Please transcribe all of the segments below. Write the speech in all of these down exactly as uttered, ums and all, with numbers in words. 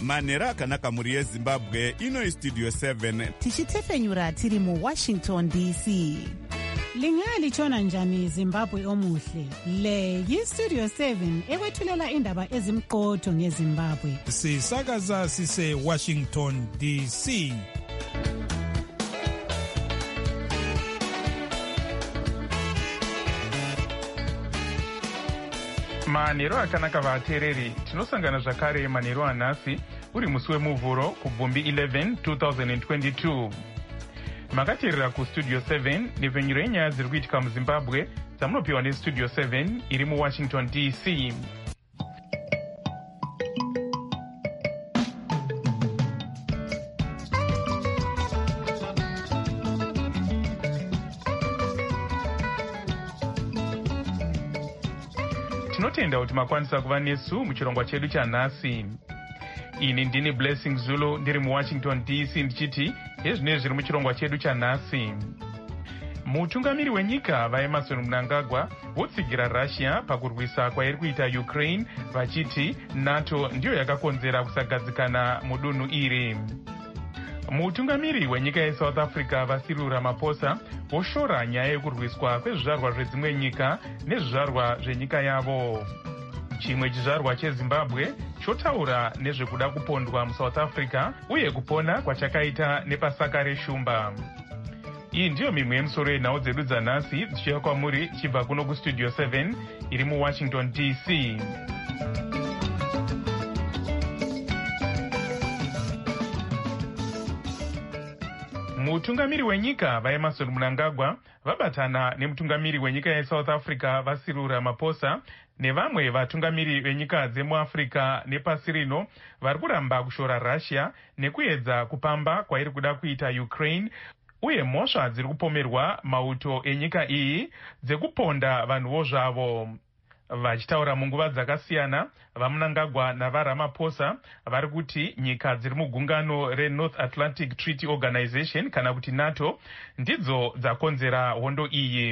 manhero akanaka mhuri yezimbabwe. Ino istudio seven tichitefenyura tiri muwashington D C. Lingalitshona njani Zimbabwe omuhle? Le yistudio seven ekwethulela indaba ezimqotho ngeZimbabwe. Sisakaza sise Washington D C. Manhero akanaka vateereri, tinosangana zvakare manhero anhasi uri musi wemuvhuro kubvumbi eleven twenty twenty-two. Makateerera kustudio seven nepfenyuro yenyaya dziri kuitika muZimbabwe dzamunopiwa nestudio seven iri muWashington D C. Tinotenda kuti makwanisa kuva nesu muchirongwa chedu chanhasi. Ini ndini Blessing Zulu ndiri muWashington D C ndichiti ezvinezvi zviri muchirongwa chedu chanhasi. Mutungamiri wenyika vaEmmerson Mnangagwa votsigira Russia pakurwisa kwairi kuita Ukraine vachiti NATO ndiyo yakakonzera kusagadzikana mudunhu iri. Mutungamiri wenyika yeSouth Africa vaCyril Ramaphosa voshora nyaya yekurwiswa kwezvizvarwa zvedzimwe nyika nezvizvarwa zvenyika yavo. Chimwe chizvarwa cheZimbabwe chotaura nezvekuda kupondwa muSouth Africa uye kupona kwachakaita nepasaka reshumba. Iyi ndiyo mimwe yemusoro yenhau dzedu dzanhasi dzichiuya kwamuri chibva kuno kustudio seven iri muWashington D C. Mutungamiri wenyika vaEmmerson Mnangagwa vabatana nemutungamiri wenyika yeSouth Africa vaCyril Ramaphosa nevamwe vatungamiri venyika dzemuAfrica nepasi rino vari kuramba kushora Russia nekuedza kupamba kwairi kuda kuita Ukraine uye mhosva dziri kupomerwa mauto enyika iyi dzekuponda vanhuvo zvavo. Vachitaura munguva dzakasiyana, vaMnangagwa navaRamaphosa vari kuti nyika dziri mugungano reNorth Atlantic Treaty Organization kana kuti NATO ndidzo dzakonzera hondo iyi.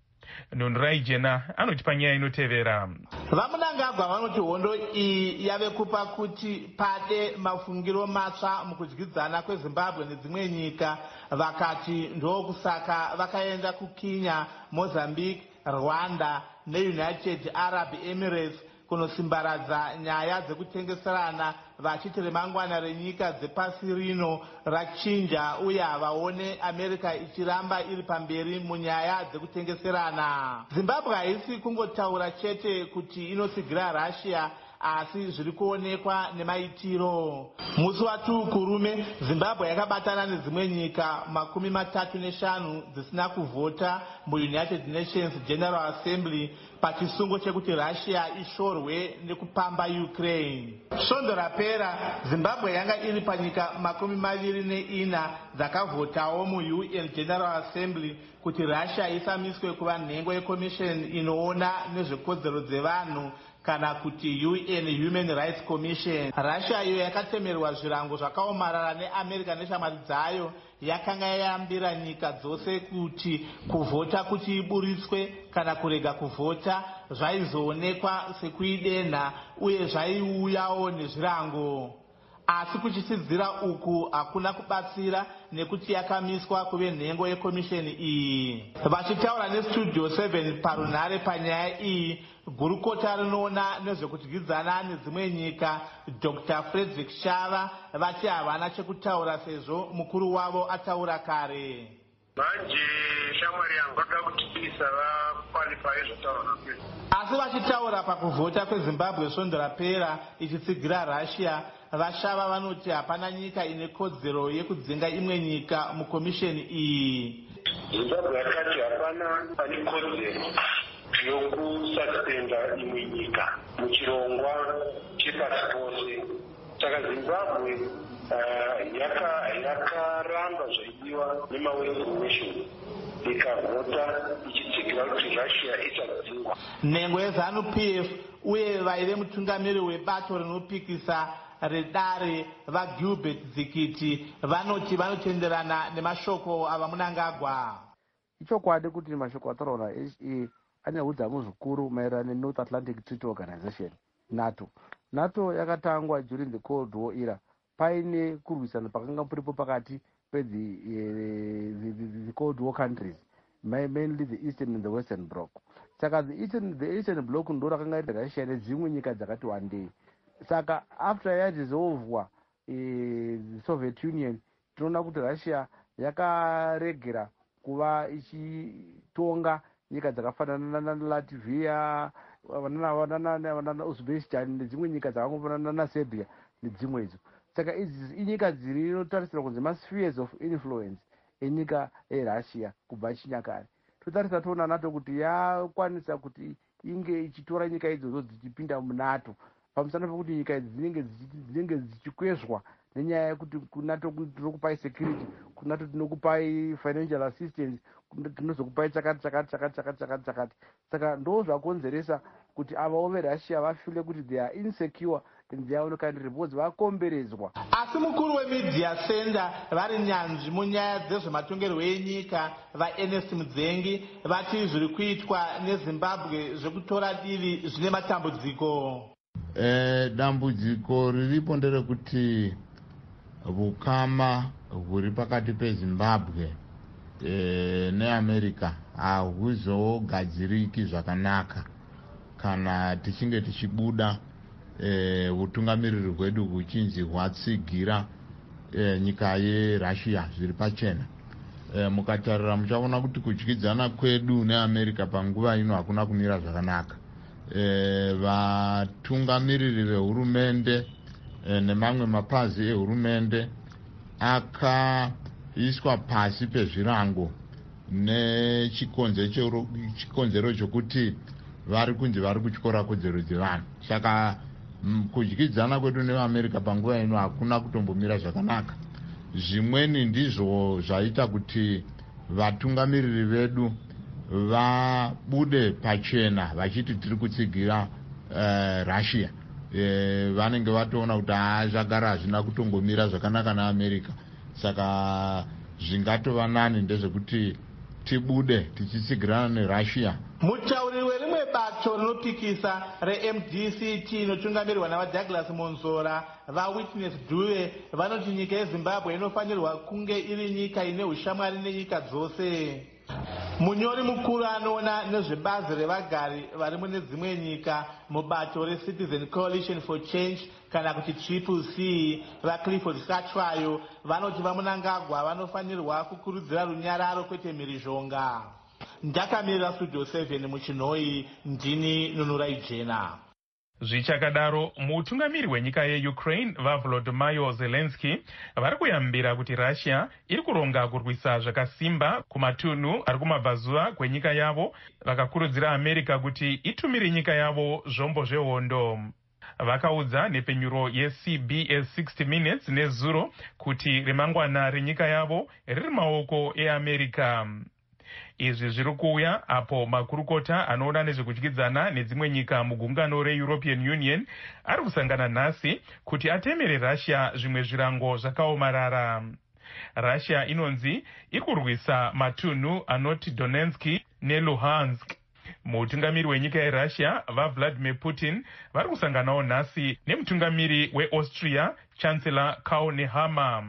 Nonrai Jena anotipa nyaya inotevera. VaMnangagwa vanoti hondo iyi yave kupa kuti pade mafungiro matsva mukudyidzana kweZimbabwe nedzimwe nyika. Vakati ndokusaka vakaenda kuKenya, Mozambique, Rwanda neUnited Arab Emirates kunosimbaradza nyaya dzekutengeserana vachiti remangwana renyika dzepasi rino rachinja uye havaone America ichiramba iri pamberi munyaya dzekutengeserana. Zimbabwe haisi kungotaura chete kuti inosigira Russia, asi zviri kuonekwa nemaitiro. Musi watu kurume Zimbabwe yakabatana nedzimwe nyika makumi matatu neshanu dzisina kuvhota muUnited Nations General Assembly pachisungo chekuti Russia ishorwe nekupamba Ukraine. Svondo rapera Zimbabwe yanga iri panyika makumi maviri neina dzakavhotawo muUN General Assembly kuti Russia isamiswe kuva nhengo yeCommission inoona nezvekodzero dzevanhu kana kuti U N Human Rights Commission. Russia iyo yakatemerwa zvirango zvakaomarara neAmerica neshamwari dzayo yakanga yayambira nyika dzose kuti kuvhota kuti iburitswe kana kurega kuvhota zvaizoonekwa sekuidenha uye zvaiuyawo nezvirango. Asi kuchisidzira uku hakuna kubatsira nekuti yakamiswa kuve nhengo yekomisheni iyi. Vachitaura nestudio seven parunhare panyaya iyi, gurukota rinoona nezvekudyidzana nedzimwe nyika Doctor Frederick Shava vati havana chekutaura sezvo mukuru wavo ataura kare. Manje shamwari yangu vanoda kutipisa vakwalifaye zvotaura napera. Asi vachitaura pakuvhota kweZimbabwe svondo rapera ichitsigira Russia, Vashava vanoti hapana nyika ine kodzero yekudzinga imwe nyika mukomisheni iyi. Zimbabwe yakati hapana pane kodzero yokusaspenda imwe nyika muchirongwa chepasi pose. Saka Zimbabwe yakaramba zvaidiwa nemaWestern Nations ikavhota ichitsigira kuti Russia isadzingwa. Nhengo yeZanu P F uye vaive mutungamiri webato rinopikisa redare vaGilbert Zikiti vanoti vanotenderana nemashoko avaMnangagwa. Ichokwadi kuti mashoko ataura H E ane udzamu zvikuru maererano neNorth Atlantic Treaty Organization NATO nato yakatangwa during the cold war era paine kurwisana pakanga puripo pakati pedhi uh, the, the, the cold war countries, mainly the eastern and the western bloc. Saka the eastern, the eastern bloc ndo rakanga iri Russia nedzimwe nyika dzakati wandei. Saka after yadissolvwa uh, the Soviet Union, tinoona kuti Russia yakaregera kuva ichitonga nyika dzakafanana naLatvia, vanana Uzbekistan nedzimwe nyika dzakafanana naSerbia nedzimwe idzo. Saka idzi inyika dziri inotarisira kunzi maspheres of influence enyika eRussia kubva chinyakare. Totarisa toona NATO kuti yakwanisa kuti inge ichitora nyika idzodzo dzichipinda muNATO pamusana pekuti nyika idzi dzinenge dzinenge dzichikwezwa nenyaya yekuti kuNATO tinokupai security, kuNATO tinokupai financial assistance, tinozokupai chakati chakati chakati chakati chakati chakati. Saka ndo zvakonzeresa kuti avawo veRussia vafile kuti they are insecure and they are country because vakomberedzwa. Asi mukuru wemedia center vari nyanzvi munyaya dzezvematongerwo enyika vaEnest Mudzengi vati zviri kuitwa neZimbabwe zvekutora divi zvine matambudziko. Eh, dambudziko riripo nderekuti vukama huri pakati peZimbabwe eh, neAmerica hahuzogadziriki zvakanaka kana tichinge tichibuda eh, utungamiriri hwedu huchinzi hwatsigira eh, nyika yeRussia zviri pachena. Eh, mukatarira muchaona kuti kudyidzana kwedu neAmerica panguva ino hakuna kumira zvakanaka. Eh, vatungamiriri vehurumende eh, nemamwe mapazi ehurumende akaiswa pasi pezvirango nechikonzero chokuti vari kunzi vari kutyora kodzero dzevanhu. Saka kudyidzana kwedu neAmerica panguva ino hakuna kutombomira zvakanaka. Zvimweni ndizvo zvaita kuti vatungamiriri vedu vabude pachena vachiti tiri kutsigira uh, Russia. E, vanenge vatoona kuti zvagara hazvina kutongomira zvakanaka naAmerica. Saka zvingatova nani ndezvekuti tibude tichitsigirana neRussia. Mutauriri werimwe bato rinopikisa reM D C T inotungamirwa navaDouglas Monzora vaWitness Dube vanoti nyika yeZimbabwe inofanirwa kunge iri nyika ine ushamwari nenyika dzose. Munyori mukuru anoona nezvebazi revagari vari mune dzimwe nyika mubato reCitizen Coalition for Change kana kuti Triple C vaClifford Satwayo vanoti vaMunangagwa vanofanirwa kukurudzira runyararo kwete mhirizhonga. Ndakamirira Studio seven muchinhoi, ndini Nunurai Jena. Zvichakadaro, mutungamiri wenyika yeUkraine vaVolodymyr Zelensky vari kuyambira kuti Russia iri kuronga kurwisa zvakasimba kumatunhu ari kumabvazuva kwenyika yavo, vakakurudzira America kuti itumire nyika yavo zvombo zvehondo. Vakaudza nepenyuro yeC B S sixty minutes nezuro kuti remangwana renyika yavo riri maoko eAmerica. Izvi zviri kuuya apo makurukota anoona nezvekudyidzana nedzimwe nyika mugungano reEuropean Union ari kusangana nhasi kuti atemere Russia zvimwe zvirango zvakaomarara. Russia inonzi ikurwisa matunhu anoti Donetsk neLuhansk. Mutungamiri wenyika yeRussia vaVladimir Putin vari kusanganawo nhasi nemutungamiri weAustria Chancellor Karl Nehammer.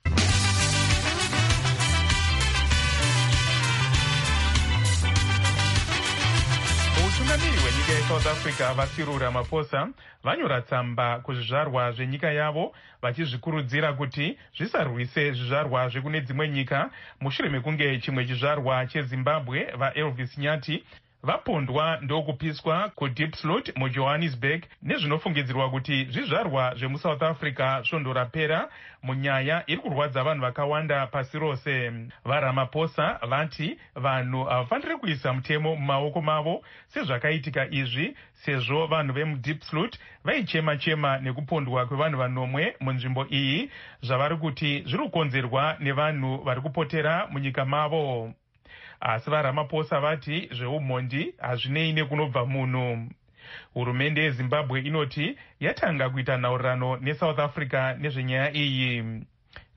Mutungamiri wenyika yeSouth Africa vaCyril Ramaphosa vanyora tsamba kuzvizvarwa zvenyika yavo vachizvikurudzira kuti zvisarwise zvizvarwa zvekune dzimwe nyika mushure mekunge chimwe chizvarwa cheZimbabwe vaElvis Nyati vapondwa ndokupiswa kuDiepsloot muJohannesburg nezvinofungidzirwa kuti zvizvarwa zvemuSouth Africa svondo rapera munyaya iri kurwadza vanhu vakawanda pasi rose. VaRamaphosa vati vanhu havafaniri kuisa mutemo mumaoko mavo sezvakaitika izvi, sezvo vanhu vemuDiepsloot vaichema-chema nekupondwa kwevanhu vanomwe munzvimbo iyi zvavari kuti zviri kukonzerwa nevanhu vari kupotera munyika mavo. Asi vaRamaphosa vati zveumhondi hazvinei nekunobva munhu. Hurumende yeZimbabwe inoti yatanga kuita nhaurirano neSouth Africa nezvenyaya iyi.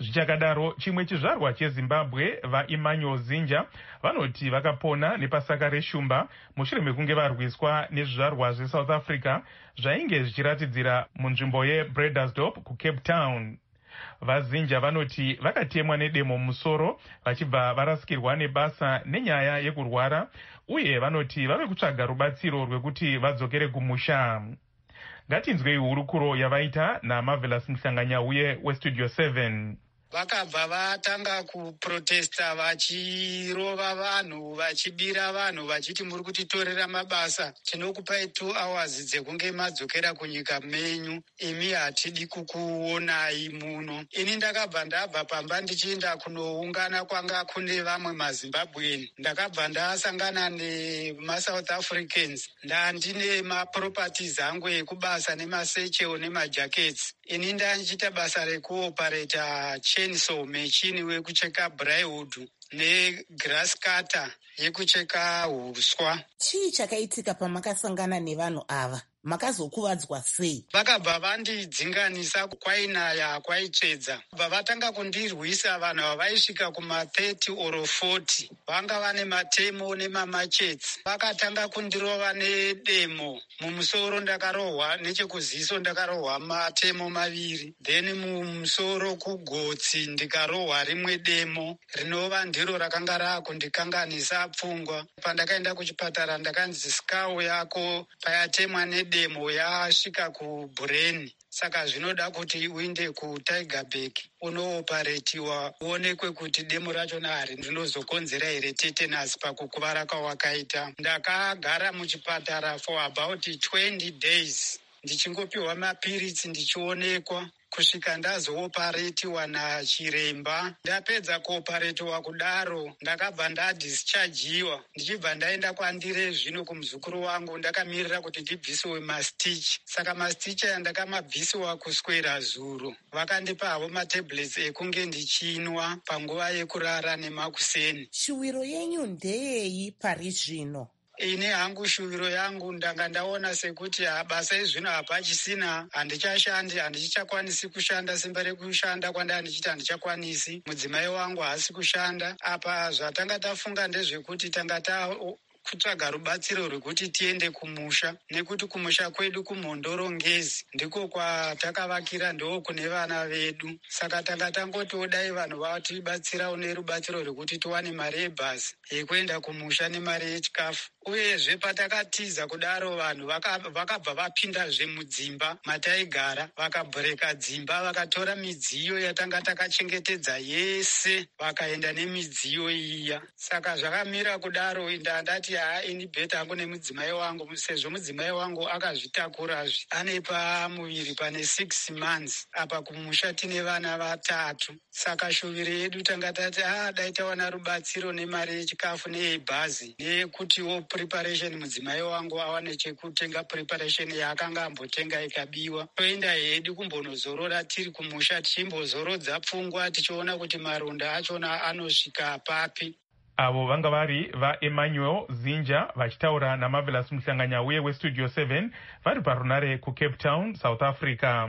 Zvichakadaro, chimwe chizvarwa chezimbabwe vaEmmanuel Zinja vanoti vakapona nepasaka reshumba mushure mekunge varwiswa nezvizvarwa zveSouth Africa zvainge zvichiratidzira munzvimbo yeBredersdorp kuCape Town. VaZinja vanoti vakatemwa nedemo mumusoro vachibva varasikirwa nebasa nenyaya yekurwara, uye vanoti vave kutsvaga rubatsiro rwekuti vadzokere kumusha. Ngatinzwei hurukuro yavaita naMarvelous Mhlanganyauye weStudio seven. Vakabva vatanga kuprotesta vachirova vanhu, vachibira vanhu, vachiti muri kutitorera mabasa, tinokupai two hours dzekunge madzokera kunyika menyu, imi hatidi kukuonai muno. Ini ndakabva ndabva pamba ndichienda kunoungana kwanga kune vamwe maZimbabweni. Ndakabva ndasangana nemaSouth Africans, ndandine maproperties angu ekubasa nemasecheo nemajackets. Ini ndandichita basa rekuopareta chainsaw machine wekucheka plywood negrass cutter yekucheka huswa. Chii chakaitika pamakasangana nevanhu ava? Makazokuvadzwa sei? Vakabva vandidzinganisa, kwainaya kwaitsvedza. Bva vatanga kundirwisa vanhu vavaisvika kuma thirty or forty. Vanga vane matemo nemamachets. Vakatanga kundirova nedemo. Mumusoro ndakarohwa, nechekuziso ndakarohwa matemo maviri. Then mumusoro kugotsi ndikarohwa rimwe demo. Rinova ndiro rakanga rakundikanganisa pfungwa. Pandakaenda kuchipatara ndakanzi skull yako payatemwa nedemo demo yasvika kubrain, saka zvinoda kuti uinde kuTigerberg unooparetiwa uonekwe kuti demo rachona hari rinozokonzera here tetanus pakukuvara kwawakaita. Ndakagara muchipatara for about twenty days ndichingopiwa mapiritsi ndichionekwa kusvika ndazooparetiwa nachiremba. Ndapedza kuoparetiwa kudaro ndakabva ndadischargiwa ndichibva ndaenda kwandire zvino kumuzukuru wangu, ndakamirira kuti ndibvisiwe mastitch. Saka mastitch aya ndakamabvisiwa kuswera zuro. Vakandipa havo matablets ekunge ndichinwa panguva yekurara nemakuseni. Shuwiro yenyu ndeyei pari zvino? Ine hangu shuviro yangu ndanga ndaona sekuti basa izvino hapachisina, handichashandi, handichakwanisi kushanda simba rekushanda kwandanga ndichiti handichakwanisi. Mudzimai wangu haasi kushanda. Apa zvatanga tafunga ndezvekuti tanga ta kutsvaga rubatsiro rwekuti tiende kumusha, nekuti kumusha kwedu kuMhondorongezi ndiko kwatakavakira, ndo kune vana vedu. Saka tanga tangoti odai vanhu vatibatsira une rubatsiro rwekuti tiwane mari yebhasi yekuenda kumusha nemari yechikafu. Uyezve patakatiza kudaro vanhu vakabva vapindazve mudzimba mataigara, vakabhureka dzimba, vakatora midziyo yatanga takachengetedza yese vakaenda nemidziyo iya. Saka zvakamira kudaro, ndandati haa, ini bheta hangu nemudzimai wangu, sezvo mudzimai wangu akazvitakurazve ane pamuviri pane six months. Apa kumusha tine vana vatatu. Saka shuviro yedu tanga tati haa, dai tawana rubatsiro nemari yechikafu neyebhazi neyekutiwo preparation, mudzimai wangu awane chekutenga preparation yaakanga ambotenga ikabiwa. Toenda hedu kumbonozorora tiri kumusha, tichimbozorodza pfungwa tichiona kuti maronda achona anosvika papi. Avo vanga vari vaEmmanuel Zinja vachitaura naMarvelous Mhlanganyauye weStudio seven vari parunare kuCape Town, South Africa.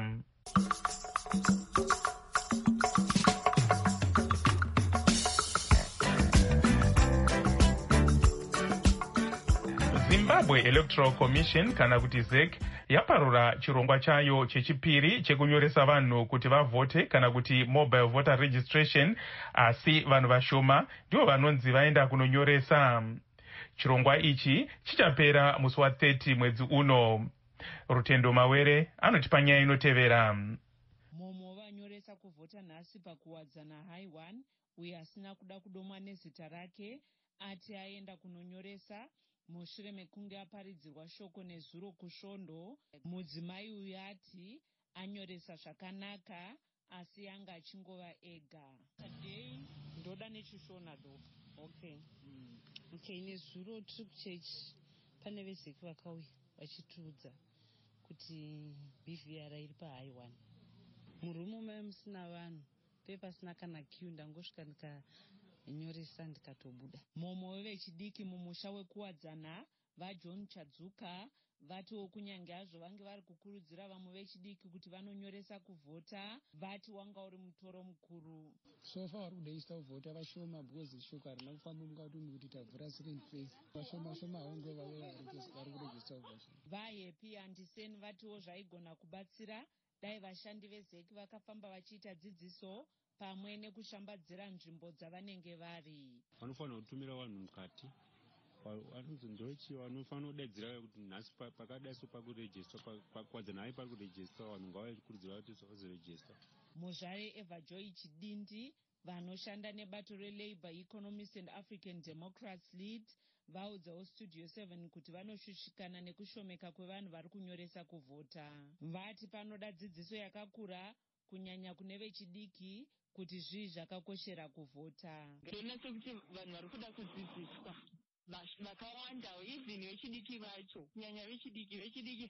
Zimbabwe Electoral Commission kana kuti Z E C yaparura chirongwa chayo chechipiri chekunyoresa vanhu kuti vavhote kana kuti mobile voter registration, asi vanhu vashoma ndivo vanonzi vaenda kunonyoresa. Chirongwa ichi chichapera musi wa thirty mwedzi uno. Rutendo Mawere anotipa nyaya inotevera. Momo vanyoresa kuvhota nhasi pakuwadzana high one, uye asina kuda kudomwa nezita rake ati aenda kunonyoresa mushure mekunge aparidzirwa shoko nezuro kusvondo. Mudzimai uyu ati anyoresa zvakanaka asi yanga achingova ega. Today ndoda nechishona do. Okay. Mm. Okay, nezuro tiri kuchechi pane vezeki vakauya vachitiudza kuti B V R iri pahigh one. Murumu mai musina vanhu, pepasina kana queue, ndangosvika ndikanyoresa ndikatobuda. Momo vechidiki mumusha wekuwadzana vaJohn Chadzuka vatiwo kunyange hazvo vange vari kukurudzira vamwe vechidiki kuti vanonyoresa kuvhota, vati wanga uri mutoro mukuru. So far vari kudaisa kuvhota vashoma because shoko harina kufamba mukati kuti tavhura second phase. Vashoma shoma hongo vave vari kurejista kuvhota. VaHappy Anderson vatiwo zvaigona kubatsira dai vashandi vezeki vakafamba vachiita dzidziso pamwe nekushambadzira nzvimbo dzavanenge vari. Vanofanira kutumira vanhu mukati. Vanonzi ndochi vanofanira kudaidzira kuti nhasi pakadai so pakurejista pakwadza naye pari kurejista vanhu ngavakurudzira kuti vazorejista. Muzvare Eva Joy Chidindi vanoshanda nebato reLabour Economist and African Democrats Lead vaudzawo Studio seven kuti vanoshushikana nekushomeka kwevanhu vari kunyoresa kuvhota. Vati panoda dzidziso yakakura kunyanya kune vechidiki kuti zvii zvakakoshera kuvhota. Ndinoona sekuti vanhu vari kuda kudzidziswa vakawanda, even vechidiki vacho, kunyanya vechidiki vechidiki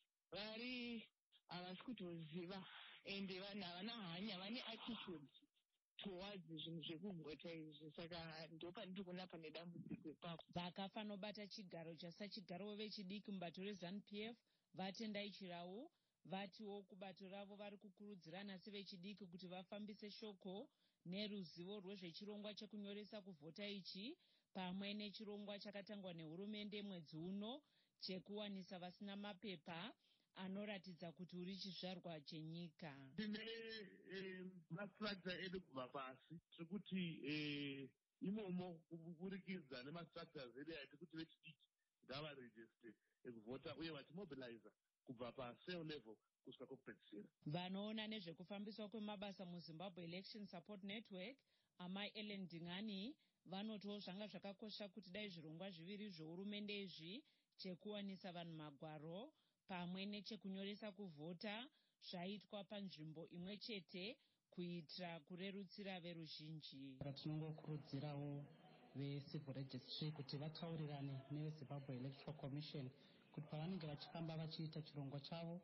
vari havasi kutoziva ende vanhu havana hanya, vane attitude towards zvinhu zvekuvhota izvi, saka ndopandiri kuona pane dambudziko ipapo. Vakafanobata chigaro chasachigaro vechidiki mubato reZANU P F vatendai Chirau vatiwo kubato ravo vari kukurudzirana sevechidiki kuti vafambise shoko neruzivo rwezvechirongwa chekunyoresa kuvhota ichi pamwe nechirongwa chakatangwa nehurumende mwedzi uno chekuwanisa vasina mapepa anoratidza kuti uri chizvarwa chenyika. Tine mastructure edu kubva pasi zvekuti imomo kuburikidza nemastructures edu aiti kuti vechidiki ngavaregiste ekuvhota uye vachimobiliza kubva pasale level kusvika kokupedzisira. Vanoona nezvekufambiswa kwemabasa muZimbabwe Election Support Network amai Ellen Dingani vanotiwo zvanga zvakakosha kuti dai zvirongwa zviviri zvehurumende izvi chekuwanisa vanhu magwaro pamwe nechekunyoresa kuvhota zvaitwa panzvimbo imwe chete kuitira kurerutsira veruzhinji. Tinongokurudzirawo vecivil registry kuti vataurirane neveZimbabwe Electoral Commission kuti pavanenge vachifamba vachiita chirongwa chavo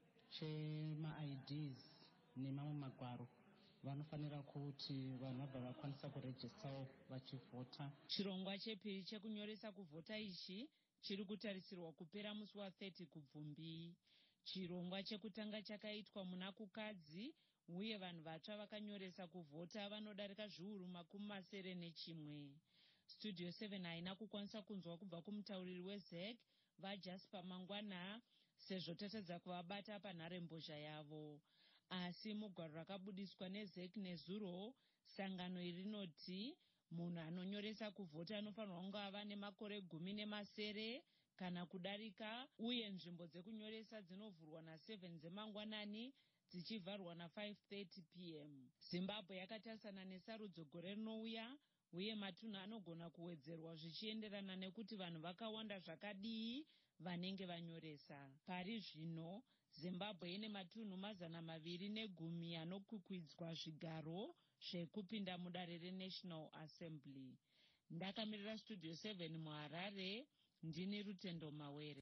chema-I Ds nemamwe magwaro vanofanira kuti vanhu vabva vakwanisa kurejistawo vachivhota. Chirongwa chepiri chekunyoresa kuvhota ichi chiri kutarisirwa kupera musi wathirty kubvumbi. Chirongwa chekutanga chakaitwa muna kukadzi uye vanhu vatsva vakanyoresa kuvhota vanodarika zviuru makumi masere nechimwe. Studio seven haina kukwanisa kunzwa kubva kumutauriri weZ E C vaJasper Mangwana sezvo tatadza kuvabata panharembozha yavo. Asi mugwaro rakabudiswa neZ E C nezuro sangano iri rinoti munhu anonyoresa kuvhota anofanirwa kunge ava nemakore gumi nemasere kana kudarika uye nzvimbo dzekunyoresa dzinovhurwa naseven dzemangwanani dzichivharwa nafive thirty p m. Zimbabwe yakatarisana nesarudzo gore rinouya uye matunhu anogona kuwedzerwa zvichienderana nekuti vanhu vakawanda zvakadii vanenge vanyoresa. Pari zvino Zimbabwe ine matunhu mazana maviri negumi anokwikwidzwa zvigaro zvekupinda mudare reNational Assembly. Ndakamirira Studio seven muHarare, ndini Rutendo Mawere.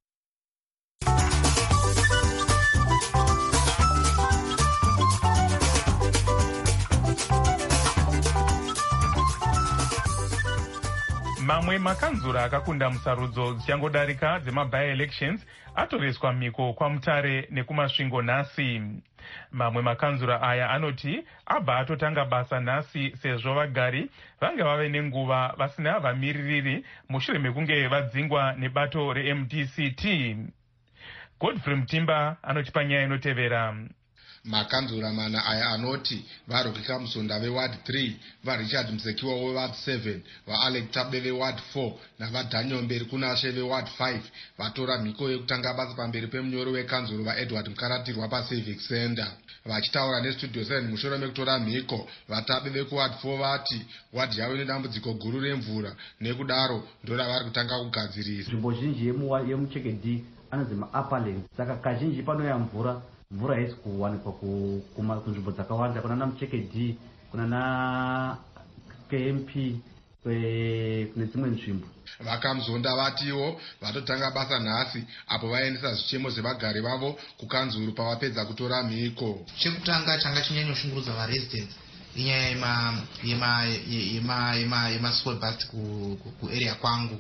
Mamwe makanzura akakunda musarudzo dzichangodarika dzema-by-elections atoreswa mhiko kwaMutare nekumasvingo nhasi. Mamwe makanzura aya anoti abva atotanga basa nhasi sezvo vagari vange vave nenguva vasina vamiririri mushure mekunge vadzingwa nebato reM D C T. Godfrey Mutimba anotipa nyaya inotevera. Makanzura mana aya anoti varukika musonda veward three, vaRichard Msekiwa weward seven, vaAlec Tabe veward four navaDaniel Mberi Kunashe veward five vatora mhiko yekutanga basa pamberi pemunyori wekanzuro vaEdward Mukaratirwa paCivic Center. Vachitaura neStudio seven mushure mekutora mhiko, vaTabe vekuward four vati wadhi yavo nedambudziko guru remvura nekudaro ndoravari kutanga kugadzirisa. Nzvimbo zhinji yemucheke D anonzi maupperlands, saka kazhinji panoya mvura mvura haisi kuwanikwa kunzvimbo dzakawanda, kuna namucheke D, kuna na K M P, kune dzimwe nzvimbo. Vakamuzonda vatiwo vatotanga basa nhasi apo vaendesa zvichemo zvevagari vavo kukanzuru pavapedza kutora mhiko. Chekutanga changa chinyanyosungurudza varesidents inyaya yema yema yema yema yema school bus ku ku area kwangu.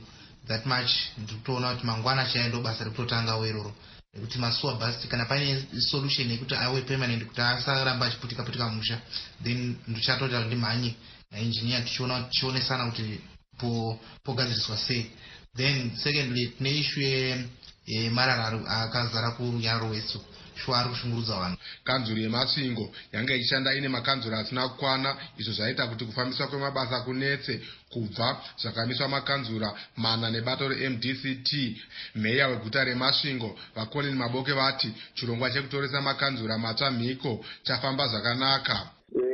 that much ndikutoona kuti mangwana chaendo basa rekutotanga weroro nekuti masuwa basi kana pane solution yekuti awe permanent kuti asaramba achiputika putika musha then ndichatota ndimhanye naengineer tichiona tichionesana kuti po pogadziriswa sei. Then secondly tine issue yemarara akazara kurunyaro rwesu shuwa ari kushungurudza vanhu. Kanzuro yemasvingo yanga ichishanda ine makanzuro asina kukwana, izvo zvaita kuti kufambiswa kwemabasa kunetse kubva zvakamiswa makanzura mana nebato re-M D C T. Meya weguta remasvingo vaColin Maboke vati chirongwa chekutoresa makanzura matsva mhiko chafamba zvakanaka.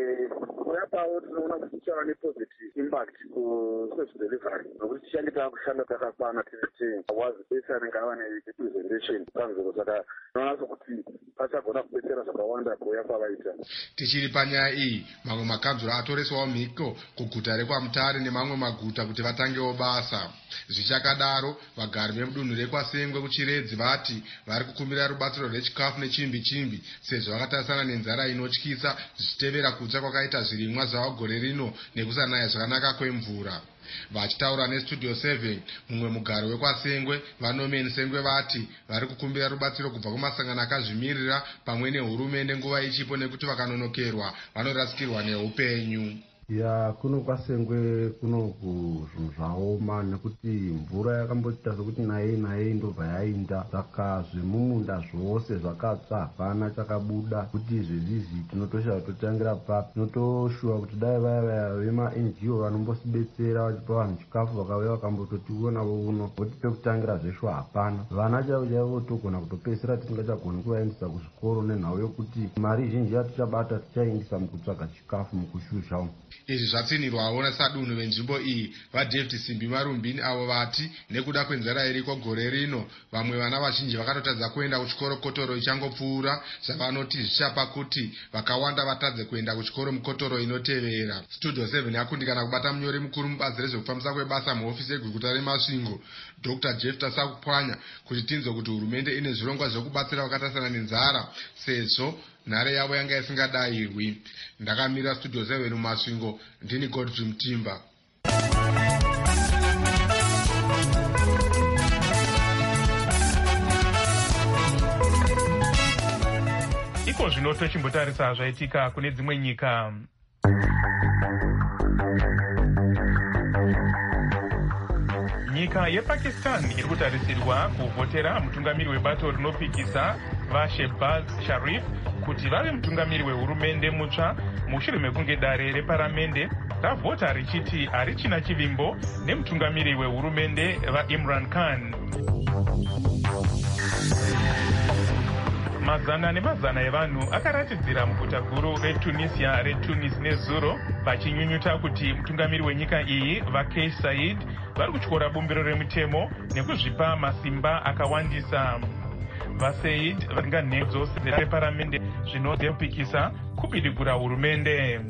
Uyapawo tinoona kuti tichava nepositive impact kuservice delivery nokuti tichange taakushanda takakwana tiri wazibese anenge ava nerepresentation kanzuro saka tinoona sokuti pachagona kubetsera zvakawanda kuuya kwavaita. Tichiri panyaya iyi mamwe makanzuro atoreswawo mhiko kuguta rekwamutare nemamwe maguta kuti vatangewo basa. Zvichakadaro vagari vemudunhu rekwasengwe kuchiredzi vati vari kukumbira rubatsiro rwechikafu nechimbi chimbi sezvo vakatarisana nenzara inotyisa zvichitevera kutsa kwakaita zvirimwa zvavo gore rino nekusanaya zvakanaka kwemvura. Vachitaura nestudio seven mumwe mugari wekwasengwe vanomeni sengwe vati vari kukumbira rubatsiro kubva kumasangano akazvimirira pamwe nehurumende nguva ichipo nekuti vakanonokerwa vanorasikirwa neupenyu. Ya kuno kwasengwe kuno kuzvinhu zvaoma nekuti mvura yakamboita sokuti naye naye ndobva yainda saka zvemumunda zvose zvakatsva hapana chakabuda kuti zvezvizvi tinotoshawa totangira papi. Tinotoshuwa kuti dai vaya vaya vema-N G O vanombosibetsera vachipa vanhu chikafu vakauya vakambototionavo uno kuti pekutangira zvesho hapana. Vana chavo chavo togona kutopedzisira tisingachagoni kuvaendesa kuzvikoro nenhau yokuti mari zhinji yatichabata tichaindisa mukutsvaga chikafu mukushusha umu. Izvi zvatsinirwawo nasadunhu venzvimbo iyi vaDavid Simbi Marumbini avo vati nekuda kwenzara iriko gore rino vamwe vana vazhinji vakatotadza kuenda kuchikoro kotoro ichangopfuura zvavanoti zvichapa kuti vakawanda vatadze kuenda kuchikoro mukotoro inotevera. Studio seven yakundikana kubata munyori mukuru mubazi rezvekufambisa kwebasa muhofisi yeguta remasvingo Doctor Jefta Sakupwanya kuti tinzwe kuti hurumende ine zvirongwa zvekubatsira vakatasana nenzara sezvo nhare yavo yanga isingadayirwi. Ndakamira Studio seven mumasvingo ndini Godfrey Mutimba. Iko zvino tochimbotarisa zvaitika kune dzimwe nyika. Nyika yePakistan iri kutarisirwa kuvhotera mutungamiri webato rinopikisa vaShehbaz Sharif kuti vave mutungamiri wehurumende mutsva mushure mekunge dare reparamende ravhota richiti harichina chivimbo nemutungamiri wehurumende vaImran Khan. Mazana nemazana evanhu akaratidzira muguta guru reTunisia reTunis nezuro vachinyunyuta kuti mutungamiri wenyika iyi vaKais Saied vari kutyora bumbiro remutemo nekuzvipa masimba akawandisa. VaSaid varinga nhengo dzose dzeparamende zvinozepikisa kubidigura hurumende.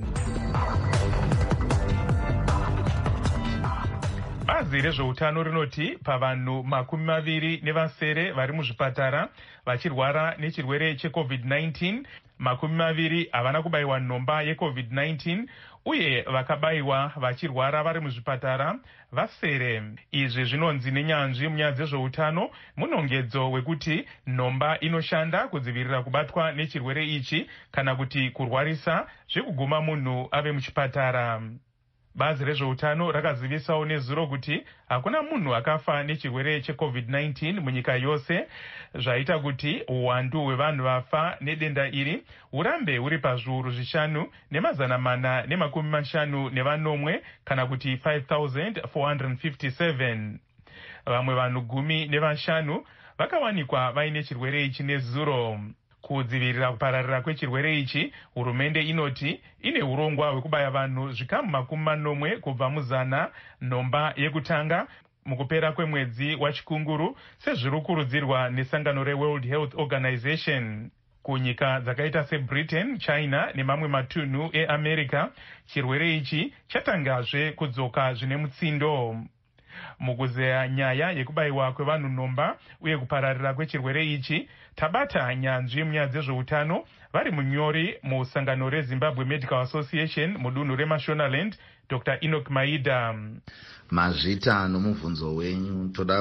Bazi rezveutano rinoti pavanhu makumi maviri nevasere vari muzvipatara vachirwara nechirwere checovid nineteen, makumi maviri havana kubayiwa nhomba yecovid nineteen uye vakabayiwa vachirwara vari muzvipatara vasere. Izvi zvinonzi nenyanzvi munyaya dzezveutano munongedzo wekuti nhomba inoshanda kudzivirira kubatwa nechirwere ichi kana kuti kurwarisa zvekuguma munhu ave muchipatara. Bazi rezveutano rakazivisawo nezuro kuti hakuna munhu akafa nechirwere checovid nineteen munyika yose, zvaita kuti uwandu hwevanhu vafa nedenda iri hurambe huri pazviuru zvishanu nemazana mana nemakumi mashanu nevanomwe kana kuti five thousand four hundred fifty-seven. Vamwe vanhu gumi nevashanu vakawanikwa vaine chirwere ichi nezuro. Kudzivirira kupararira kwechirwere ichi, hurumende inoti ine urongwa hwekubaya vanhu zvikamu makumi manomwe kubva muzana nhomba yekutanga mukupera kwemwedzi wachikunguru sezviri kurudzirwa nesangano reWorld Health Organization. Kunyika dzakaita seBritain, China nemamwe matunhu eAmerica, chirwere ichi chatangazve kudzoka zvine mutsindo. Mukuzeya nyaya yekubayiwa kwevanhu nhomba uye kupararira kwechirwere ichi, tabata nyanzvi munyaya dzezveutano vari munyori musangano reZimbabwe Medical Association mudunhu reMashonaland Dr Enoch Maida. Mazvita nomubvunzo wenyu, toda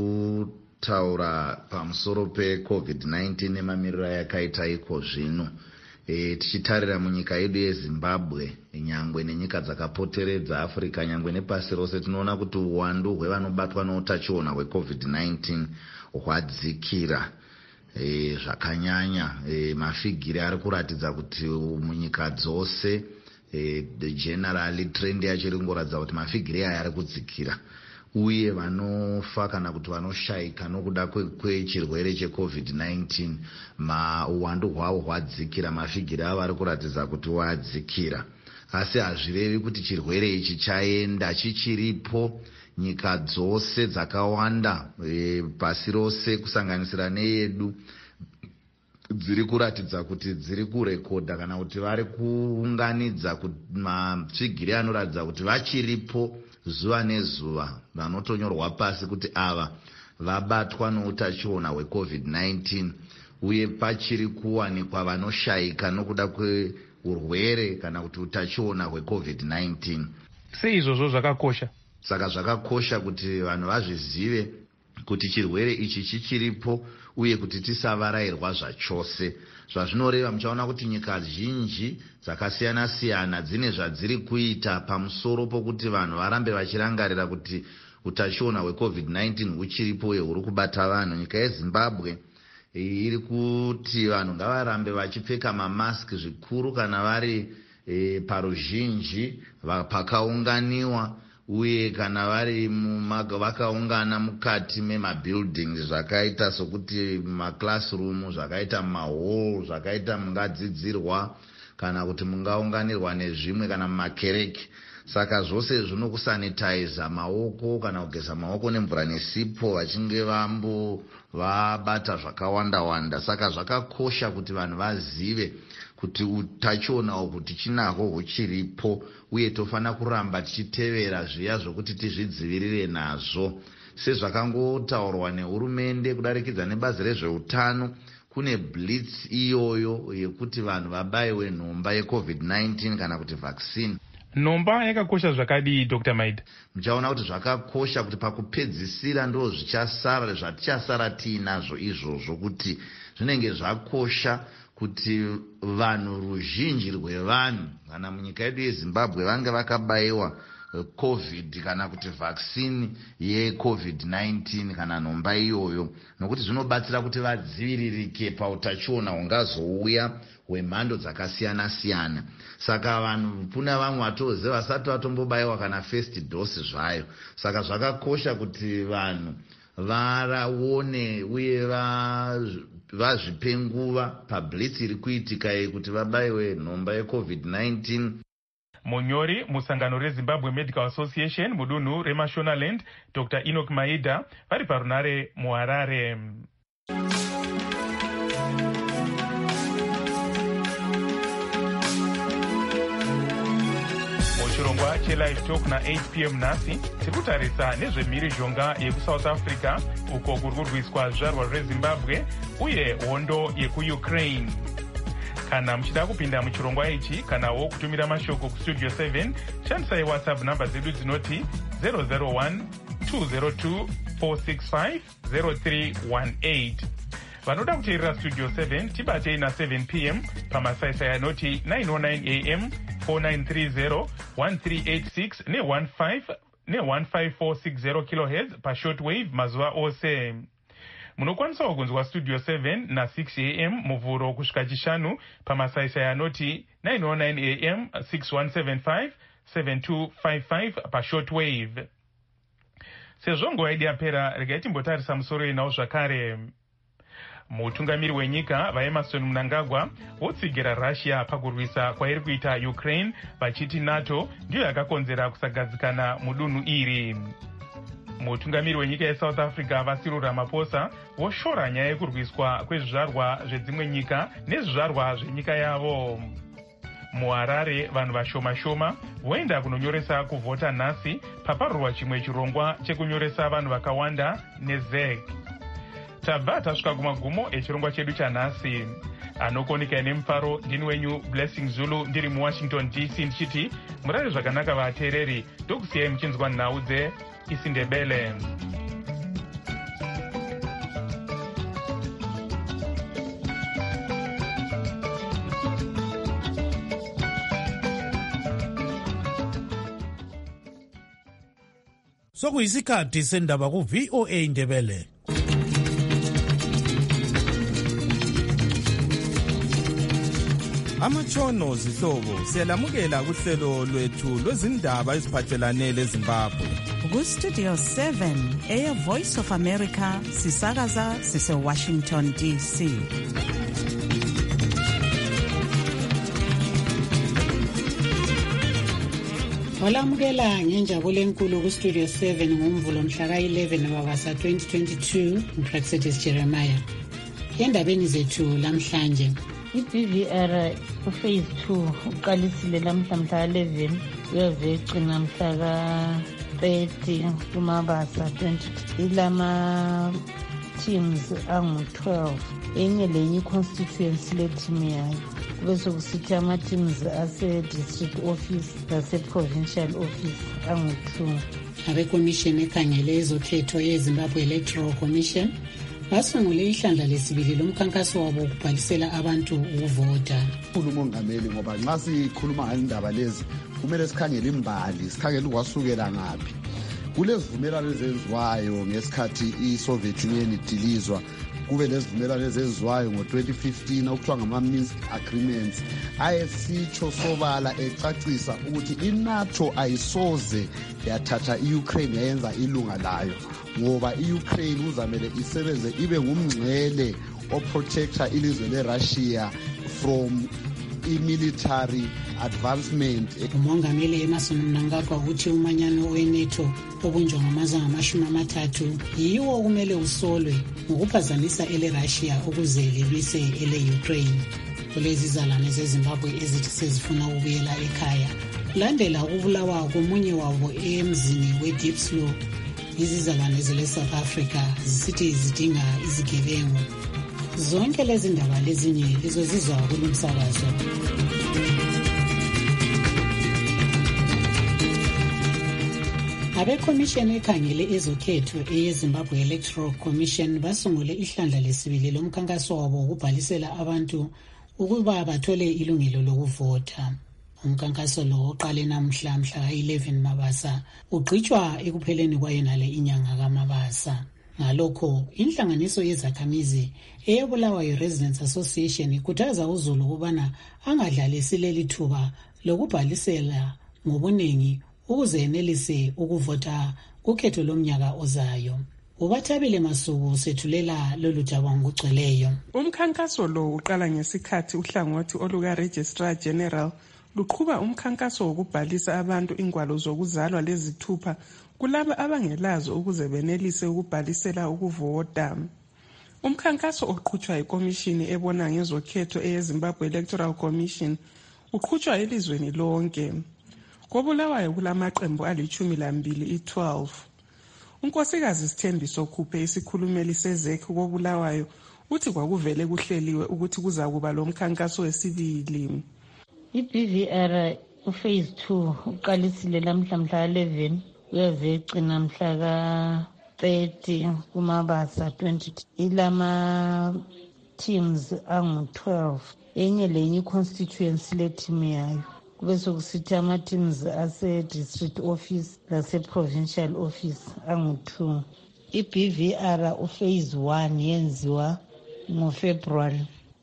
kutaura pamusoro pecovid nineteen nemamiriro yakaita iko zvino. E, tichitarira munyika yedu yeZimbabwe, nyangwe nenyika dzakapoteredza Africa, nyangwe nepasi rose, tinoona kuti uwandu hwevanobatwa noutachiona hwecovid nineteen hwadzikira e, zvakanyanya. E, mafigiri ari kuratidza kuti munyika dzose e, generally trend yacho iri kungoratidza kuti mafigiri aya ari kudzikira, uye vanofa kana kuti vanoshaika nokuda kwechirwere checovid nineteen uwandu hwavo hwadzikira, mafigiri avo ari kuratidza kuti wadzikira. Asi hazvirevi kuti chirwere ichi chaenda, chichiripo. Nyika dzose dzakawanda e, pasi rose kusanganisira neyedu dziri kuratidza kuti dziri kurekodha kana kuti vari kuunganidza mafigiri anoratidza kuti vachiripo zuva nezuva, vanotonyorwa pasi kuti ava vabatwa noutachiona hwecovid nineteen, uye pachiri kuwanikwa vanoshaika nokuda kweurwere kana kuti utachiona hwecovid nineteen. Sei izvozvo zvakakosha? Saka zvakakosha kuti vanhu vazvizive kuti chirwere ichi chichiripo, uye kuti tisavarayirwa zvachose. Zvazvinoreva, muchaona kuti nyika zhinji dzakasiyana siyana dzine zvadziri kuita pamusoro pokuti vanhu varambe vachirangarira kuti utachiona hwecovid nineteen huchiripo uye huri kubata vanhu. Nyika yeZimbabwe iri kuti vanhu ngavarambe vachipfeka mamaski zvikuru kana vari e, paruzhinji pakaunganiwa, uye kana vari vakaungana mukati memabuildings zvakaita sokuti maclassroom, zvakaita mahall, zvakaita mungadzidzirwa kana kuti mungaunganirwa nezvimwe kana mumakereke. Saka zvose zvino kusanitiza maoko kana kugeza maoko nemvura nesipo vachinge vambo vabata zvakawanda wanda. Saka zvakakosha kuti vanhu vazive kuti utachiona uhu tichinahwo huchiripo, uye tofana kuramba tichitevera zviya zvokuti tizvidzivirire nazvo. Sezvakangotaurwa nehurumende kudarikidza nebazi rezveutano, kune blitz iyoyo yekuti vanhu vabayiwe nhomba yecovid nineteen kana kuti vaccine. Nhomba yakakosha zvakadii Dr Maida? Muchaona kuti zvakakosha kuti pakupedzisira ndo zvichasara zvatichasara tiinazvo izvozvo, kuti zvinenge zvakosha kuti vanhu ruzhinji rwevanhu kana munyika yedu yeZimbabwe vange vakabayiwa covid kana kuti vaccine yecovid nineteen kana nhomba iyoyo, nokuti zvinobatsira kuti vadziviririke pautachiona hungazouya hwemhando dzakasiyana siyana. Saka vanhu kuna vamwe vatoziva vasati vatombobayiwa kana first dose zvayo. Saka zvakakosha kuti vanhu varaone uye vazvipe nguva pablitz iri kuitika iyi kuti vabayiwe nhomba yecovid nineteen. Munyori musangano reZimbabwe Medical Association mudunhu reMashonaland, Dr Enoch Maida, vari parunare muHarare. Muchirongwa cheLive Talk na eight p m nhasi tikutarisa nezvemhirizhonga yekuSouth Africa uko kuri kurwiswa zvizvarwa zveZimbabwe uye hondo yekuUkraine. Kana muchida kupinda muchirongwa ichi kanawo kutumira mashoko kustudio seven, shandisai WhatsApp namba dzedu dzinoti zero zero one two zero two four six five zero three one eight. Vanoda kuteerera Studio seven tibatei na seven p m pamasaisai anoti nine oh nine a m four nine three zero one three eight six ne one five ne one five four six zero kilohertz pashortwave mazuva ose. Munokwanisa kunzwa Studio seven na six a m muvhuro kusvika chishanu pamasaisai anoti nine oh nine a m six one seven five seven two five five pashortwave. Sezvo nguva yedu yapera, regai timbotarisa musoro inawo zvakare. Mutungamiri wenyika vaEmmerson Mnangagwa votsigira Russia pakurwisa kwairi kuita Ukraine, vachiti NATO ndiyo yakakonzera kusagadzikana mudunhu iri. Mutungamiri wenyika yeSouth Africa Cyril Ramaphosa voshora nyaya yekurwiswa kwezvizvarwa zvedzimwe nyika nezvizvarwa zvenyika yavo. MuHarare vanhu vashoma shoma voenda kunonyoresa kuvhota nhasi paparurwa chimwe chirongwa chekunyoresa vanhu vakawanda neZEC. Tabva tasvika kumagumo echirongwa chedu chanhasi. anokonika nemufaro ndini wenyu Blessing Zulu ndiri muwashington D C ndichiti murare zvakanaka vateereri, ndokusiyai muchinzwa nhau dzeIsindebele. Sokuyisikhathi sendaba ku V O A Indebele. Amatshono zihlobo siyalamukela kuhlelo lwethu lwezindaba eziphathelane leZimbabwe. Ku Studio seven eya Voice of America sisakaza sise Washington D C. Olamukela ngenjabulo enkulu ku Studio seven ngomvulo mhla ka eleven Mabasa twenty twenty-two, Praxetis Jeremiah. Endabeni zethu lamhlanje, i-B V R phase two uqalisile lamhla mhla eleven uyaze ugcina mhla ka thirty kuMabasa twenty. Ilama teams angu twelve, enye lenye constituency le team yayo. Bese kusithi ama-teams ase-district office lase-provincial office angu-two. Abekomishini ekhangele ezokhetho yeZimbabwe Electoral Commission basungule ihlandla lesibili lomkhankaso wabo ukubhalisela abantu ukuvota. Umongameli ngoba nxa sikhuluma ngandaba lezi kumele sikhangele imbali, sikhangele ukwasukela ngaphi. Kulezivumelwano ezenziwayo ngesikhathi iSoviet Union idilizwa, kube lezivumelwano ezenziwayo ngo twenty fifteen okuthiwa ngama-Minsk agreements ayesitsho sobala ecacisa ukuthi iNATO ayisoze yathatha i-Ukraine yayenza ilunga layo, ngoba i-Ukraine kuzamele isebenze ibe ngumngcele oprotector ilizwe leRussia from i-military advancement. Umongameli Emmerson Mnangagwa uthi umanyano weNATO obunjwa ngamazwe ngamashumi amathathu yiwo okumele usolwe ngokuphazamisa eleRussia ukuze lilwise ele-Ukraine. Kulezi zalane zeZimbabwe ezithi sezifuna ukubuyela ekhaya kulandela ukubulawa komunye wabo emzini weDiepslow, izizalwane zele-South Africa zisithi zidinga izigebengu. Zonke lezi ndaba lezinye lizozizwa kulo msakazo. Abekomishini ekhangele ezokhetho eyeZimbabwe Electoral Commission basungule ihlandla lesibili lomkhankaso wabo ukubhalisela abantu ukuba bathole ilungelo lokuvota. Umkhankaso lo oqale namhla mhla ka eleven Mabasa ugqitshwa ekupheleni kwayonale inyanga kaMabasa. Ngalokho inhlanganiso yezakhamizi eyebulawayo Residents Association ikhuthaza uZulu ukubana angadlalisi leli thuba lokubhalisela ngobuningi ukuze enelise ukuvota kukhetho lomnyaka ozayo. Ubathabile Masuku sethulela lolu daba ngokugcweleyo. Umkhankaso lo uqala ngesikhathi uhlangothi oluka Registrar General luqhuba umkhankaso wokubhalisa abantu ingwalo zokuzalwa lezithupha kulaba abangelazo ukuze benelise ukubhalisela ukuvota. Umkhankaso oqhutshwa ikomishini ebona ngezokhetho eyeZimbabwe Electoral Commission uqhutshwa elizweni lonke. Kobulawayo kulamaqembu alichumi lambili i-twelve. Unkosikazi Sithembiso Khuphe isikhulumeli sezek kobulawayo uthi kwakuvele kuhleliwe ukuthi kuza kuba lo mkhankaso wesibili. I-B V R phase two uqalisile lamhla mhla eleven uyaze ugcina mhla ka thirty kuMabasa twenty. Ilama teams angu twelve, enye lenye constituency le team yayo. Bese kusithi ama-teams ase-district office lase-provincial office angu-two. I-B V R uphase one yenziwa ngoFebruary.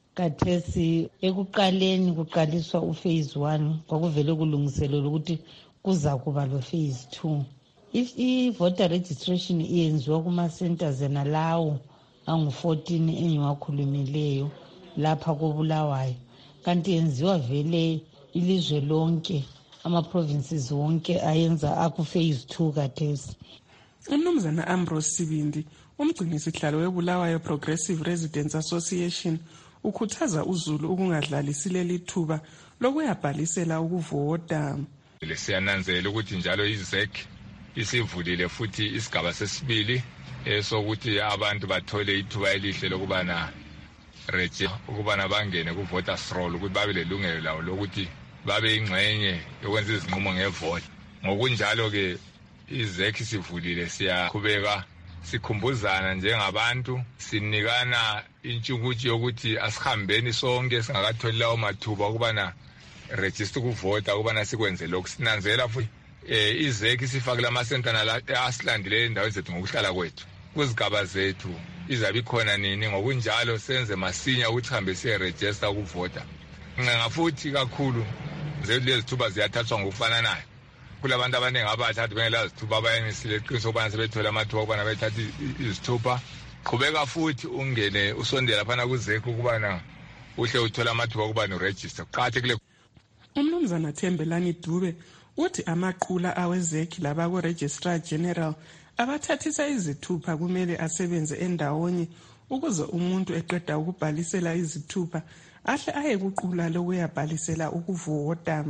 Kathesi ekuqaleni kuqaliswa uphase one kwakuvele kulungiselelwa ukuthi kuza kuba lo phase two. If i-voter registration iyenziwa kuma-centers enalawo angu-fourteen engiwakhulumileyo lapha kobulawayo, kanti yenziwa vele ilizwe lonke, ama-provinces wonke ayenza aku-phase two kathesi. Umnumzana Ambrose Sibindi, umgcinisihlalo webulawayo Progressive Residents Association, ukhuthaza uZulu ukungadlalisi leli thuba lokuyabhalisela ukuvota. Siyananzela ukuthi njalo izek isivulile futhi isigaba sesibili esokuthi abantu bathole ithuba elihle lokubana register ukubana bangene ku voters roll ukuthi babe lelungelo lawo lokuthi babe ingxenye yokwenza izinqumo ngevoti. Ngokunjalo ke izekhi sivulile siyaqhubeka sikhumbuzana njengabantu sinikana intshukuthi yokuthi asihambeni sonke singakatholi lawo mathuba ukubana register ukuvota ukubana sikwenze lokhu. Sinanzela futhi eh izekhi sifakela amasentana la asilandile endaweni zethu ngokuhlala kwethu kuzigaba zethu izabe ikhona nini. Ngokunjalo senze masinya ukuthi hambe siye register ukuvota. Nginga futhi kakhulu lezithuba ziyathathwa ngokufananayo. Kulabantu abaningi abathathu bengela zithuba bayenisile iqiniso ukubana sebethola amathuba ukubana bethatha izithuba. Qhubeka futhi ungene usondela phana kuzekho ukubana uhle uthola amathuba ukubana uregister. Kuqakathekile. Umnumzana Thembelani Dube uthi amaqhula awezekhi laba ku Registrar General abathathisa izithupha kumele asebenze endawonye ukuze umuntu eqeda ukubhalisela izithupha ahle aye kuqula lokuyabhalisela ukuvota.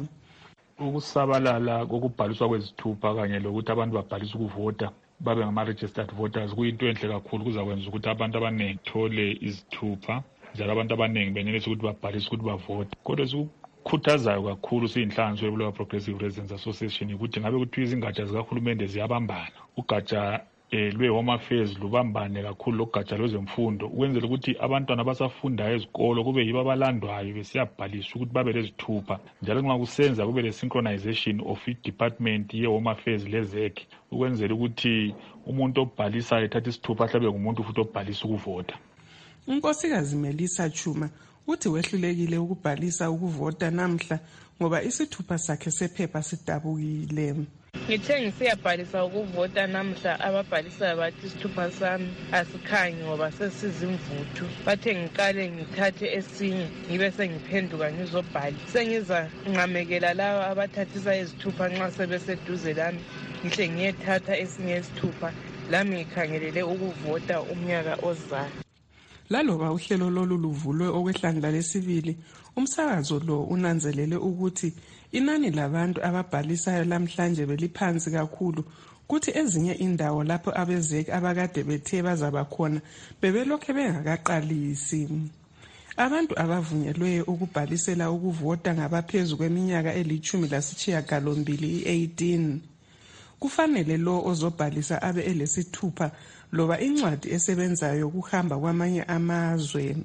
Ukusabalala kokubhaliswa kwezithupha kanye lokuthi abantu babhalise ukuvota babe ngama-registered voters kuyinto enhle kakhulu kuzakwenza ukuthi abantu abaningi thole izithupha njalo abantu abaningi benelise ukuthi babhalise ukuthi bavote. Kodwa sikukhuthazayo kakhulu siyinhlanganiso yebulawa Progressive Residents Association ukuthi ngabe kuthiwa izingatsha zikahulumende ziyabambana. Ugatsha lwe-Home Affairs lubambane kakhulu lokugatsha lwezemfundo ukwenzela ukuthi abantwana abasafundayo ezikolo kube yibo abalandwayo besiyabhaliswa ukuthi babe lezithupha. Njalo nxa kusenza kube le-synchronization of i-department ye-Home Affairs lezekhi ukwenzela ukuthi umuntu obhalisayo ethatha isithupha ahlabe ngumuntu futhi obhalisa ukuvota. Unkosikazi Melissa Chuma uthi wehlulekile ukubhalisa ukuvota namhla ngoba isithupha sakhe sephepha sidabukile. Ngithe ngisiyabhalisa ukuvota namhla ababhalisayo bathi isithupha sami asikhanyi ngoba sesizimvuthu. Bathe ngiqale ngithathe esinye ngibe sengiphenduka ngizobhala. Sengiza nqamekela lawa abathathisa izithupha nxa sebeseduze lami ngihle ngiyethatha esinye isithupha lami ngikhangelele ukuvota umnyaka ozayo. Laloba uhlelo lolu luvulwe okwehlandla lesibili, umsakazo lo unanzelele ukuthi inani labantu ababhalisayo lamhlanje beliphansi kakhulu, kuthi ezinye indawo lapho abezeki abakade bethe bazaba khona bebelokhe bengakaqalisi. Abantu abavunyelweyo ukubhalisela ukuvota ngabaphezu kweminyaka elithumi lasitshiyagalombili i-eighteen. Kufanele lo ozobhalisa abe elesithupha loba incwadi esebenzayo kuhamba kwamanye amazwe.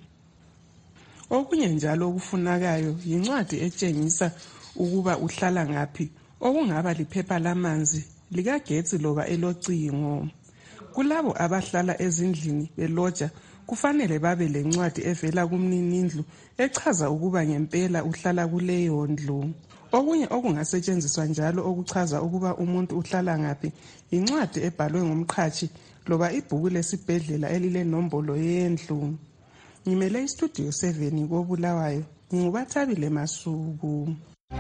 Okunye njalo okufunakayo yincwadi etshengisa ukuba uhlala ngaphi, okungaba liphepha lamanzi, likagetsi loba elocingo. Kulabo abahlala ezindlini beloja kufanele babe lencwadi evela kumninindlu echaza ukuba ngempela uhlala kuleyo ndlu. Okunye okungasetshenziswa njalo okuchaza ukuba umuntu uhlala ngaphi incwadi ebhalwe ngumqhashi loba ibhuku lesibhedlela elilenombolo yendlu. Ngimele istudio seven koBulawayo, ngingubathabile Masuku.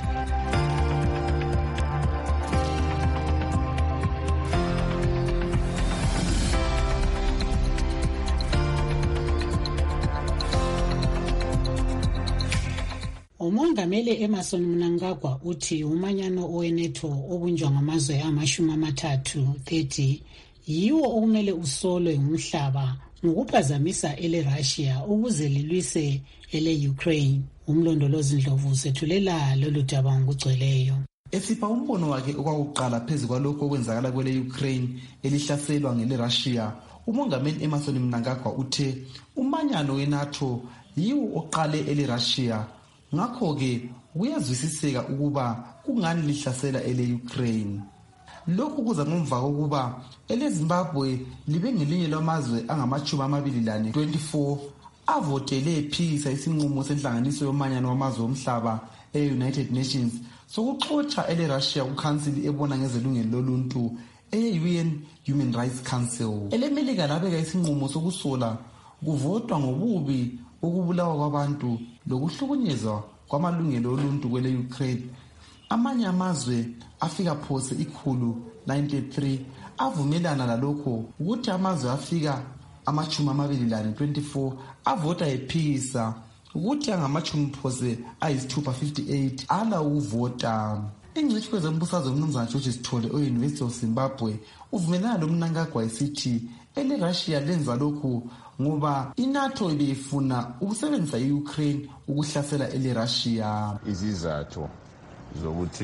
Umongameli Emerson Mnangagwa uthi umanyano oweNATO obunjwa ngamazwe amashumi amathathu thirty yiwo okumele usolwe ngumhlaba ngokuphazamisa ele Russia ukuze lilwise ele Ukraine. Umlondolozi Ndlovu sethulela lolu daba ngokugcweleyo. Esipha umbono wakhe okwakuqala phezu kwalokho okwenzakala kwele Ukraine elihlaselwa ngele Russia, umongameli Emerson Mnangagwa uthe umanyano weNATO yiwo oqale ele Russia. Ngakho-ke kuyazwisiseka ukuba kungani lihlasela ele Ukraine. Lokhu kuza ngemva kokuba ele Zimbabwe libe ngelinye lamazwe angamachumi amabili lane twenty-four avotele phisa isinqumo senhlanganiso yomanyano wamazwe omhlaba e-United Nations sokuxotsha ele Russia kuCouncil ebona ngezelungelo loluntu e-U N Human Rights Council. Ele Melika labeka isinqumo sokusola kuvotwa ngobubi ukubulawa kwabantu lokuhlukunyezwa kwamalungelo oluntu kwele Ukraine. Amanye amazwe afika phose ikhulu ninety-three avumelana lalokho ukuthi amazwe afika amachumi amabili lane twenty-four avota ephisa ukuthi angamachumi phose ayisithupha fifty-eight ala ukuvota. Ingcitshi kwezembusazwe umnumzana George Sithole o-University of Zimbabwe uvumelana lo Mnangagwa esithi ele-Russia lenza lokhu ngoba iNATO ibefuna ukusebenzisa i-Ukraine ukuhlasela ele-Russia. Izizathu zokuthi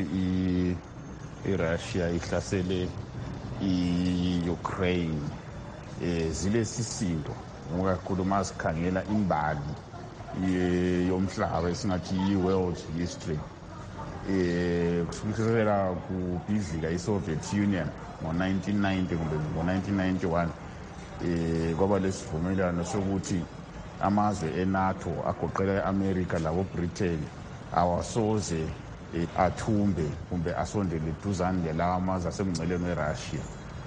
i-Russia ihlasele i-Ukraine eh zilesisindo ngokukhuluma sikhangela imbali yomhlaba esingathi i-world history eh kusukela kubhidlika i-Soviet Union ngo nineteen ninety kumbe ngo nineteen ninety-one eh kwaba lesivumelwano sokuthi amazwe eNATO agoqela eAmerica labo Britain awasoze athumbe kumbe asondele duzane lelawa amazwe asemngceleni weRussia.